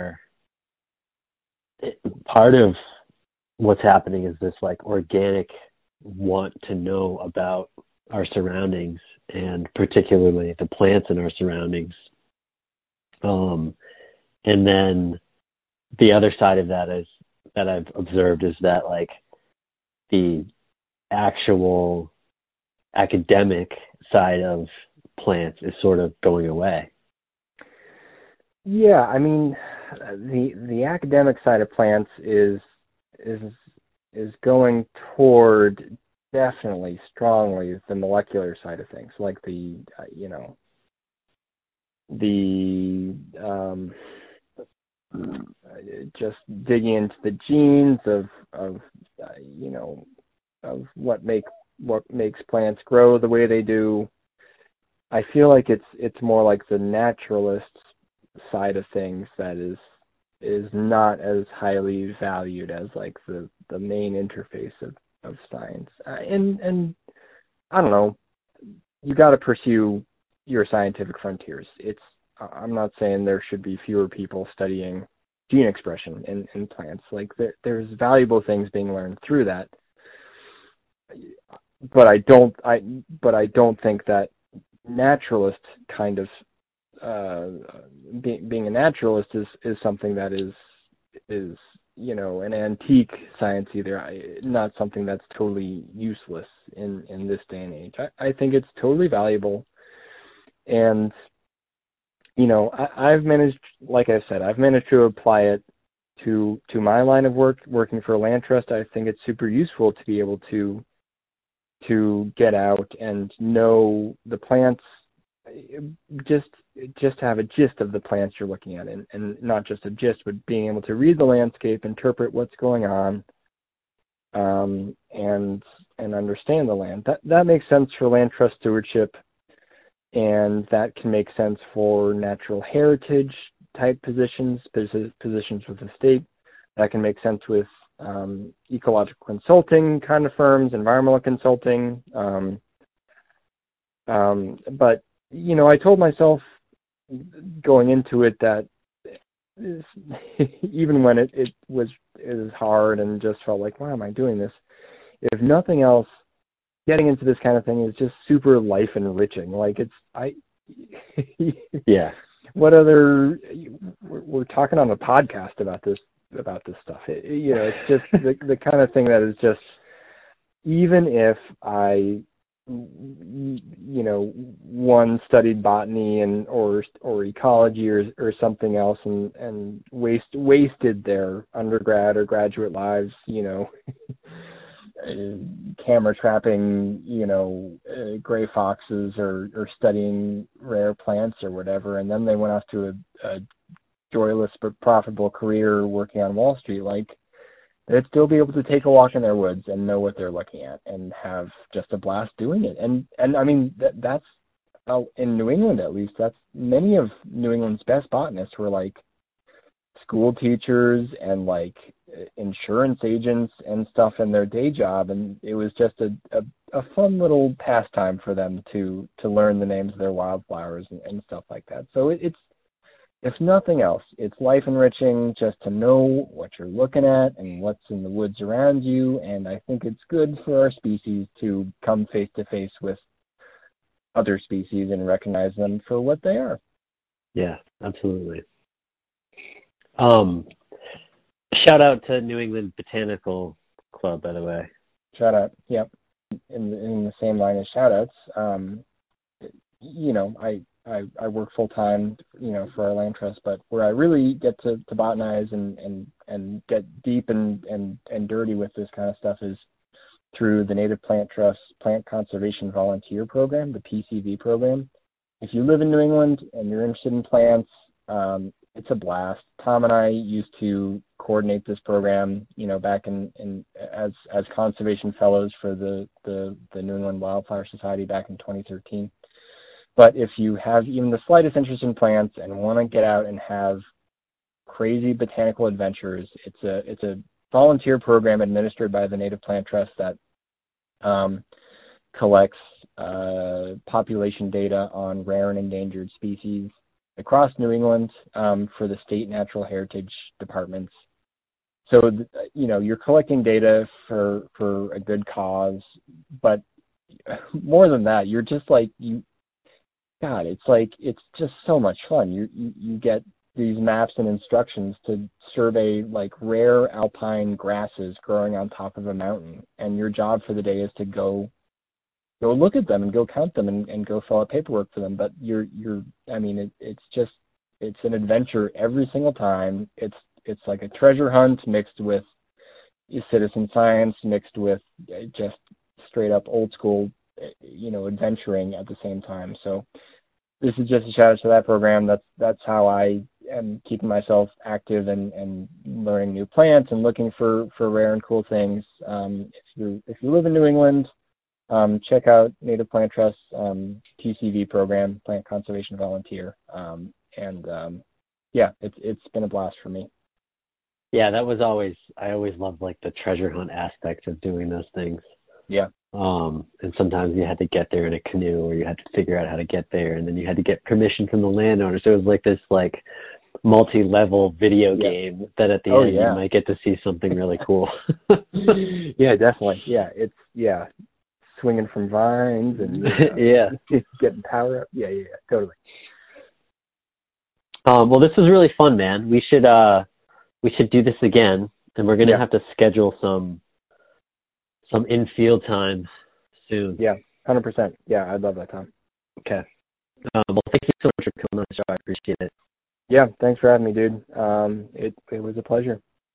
part of what's happening is this like organic want to know about our surroundings, and particularly the plants in our surroundings. And then the other side of that is that I've observed is that like the actual academic side of plants is sort of going away. Yeah, I mean, the academic side of plants is going toward definitely strongly the molecular side of things, like just digging into the genes of what makes plants grow the way they do. I feel like it's more like the naturalist's side of things that is not as highly valued as like the main interface of science. And I don't know, you got to pursue your scientific frontiers. I'm not saying there should be fewer people studying gene expression in plants. Like there's valuable things being learned through that. But I don't think that naturalist kind of being a naturalist is something that is an antique science either. Not something that's totally useless in this day and age. I think it's totally valuable, and I've managed, like I said, to apply it to my line of work, working for a land trust. I think it's super useful to be able to get out and know the plants, just have a gist of the plants you're looking at, and not just a gist, but being able to read the landscape, interpret what's going on, and understand the land. That makes sense for land trust stewardship, and that can make sense for natural heritage type positions with the state. That can make sense with ecological consulting kind of firms, environmental consulting. But I told myself going into it that even when it was hard and just felt like, why am I doing this? If nothing else, getting into this kind of thing is just super life enriching. Like yeah. What other, we're talking on a podcast about this stuff. It's just the kind of thing that is just, even if I, one studied botany or ecology or something else and wasted their undergrad or graduate lives, camera trapping, gray foxes or studying rare plants or whatever, and then they went off to a joyless but profitable career working on Wall Street, like, they'd still be able to take a walk in their woods and know what they're looking at and have just a blast doing it. And I mean, that's in New England, at least, that's many of New England's best botanists were like school teachers and like insurance agents and stuff in their day job. And it was just a fun little pastime for them to learn the names of their wildflowers and stuff like that. So it's, if nothing else, it's life enriching just to know what you're looking at and what's in the woods around you. And I think it's good for our species to come face to face with other species and recognize them for what they are. Yeah, absolutely. Shout out to New England Botanical Club, by the way. Shout out. Yep. In the same line as shout outs, I work full time, for our land trust, but where I really get to botanize and get deep and dirty with this kind of stuff is through the Native Plant Trust Plant Conservation Volunteer Program, the PCV program. If you live in New England and you're interested in plants, it's a blast. Tom and I used to coordinate this program, back in as conservation fellows for the New England Wildflower Society back in 2013. But if you have even the slightest interest in plants and want to get out and have crazy botanical adventures, it's a volunteer program administered by the Native Plant Trust that collects population data on rare and endangered species across New England for the state natural heritage departments. So, you're collecting data for a good cause, but more than that, you're just like, it's just so much fun. You get these maps and instructions to survey like rare alpine grasses growing on top of a mountain, and your job for the day is to go look at them and go count them and go fill out paperwork for them. But it's an adventure every single time. It's like a treasure hunt mixed with citizen science, mixed with just straight up old school, adventuring at the same time. So this is just a shout out to that program. That's how I am keeping myself active and learning new plants and looking for rare and cool things. If you live in New England, check out Native Plant Trust's TCV program, Plant Conservation Volunteer. It's been a blast for me. Yeah, I always loved like the treasure hunt aspect of doing those things. Yeah. And sometimes you had to get there in a canoe, or you had to figure out how to get there, and then you had to get permission from the landowner. So it was like this like multi-level video game that at the end you might get to see something really cool. Yeah, definitely. Yeah, it's swinging from vines and getting power up. Yeah, totally. Well, this was really fun, man. We should do this again, and we're gonna have to schedule some in-field time soon. Yeah, 100%. Yeah, I'd love that, Tom. Okay. Well, thank you so much for coming on the show. I appreciate it. Yeah, thanks for having me, dude. It was a pleasure.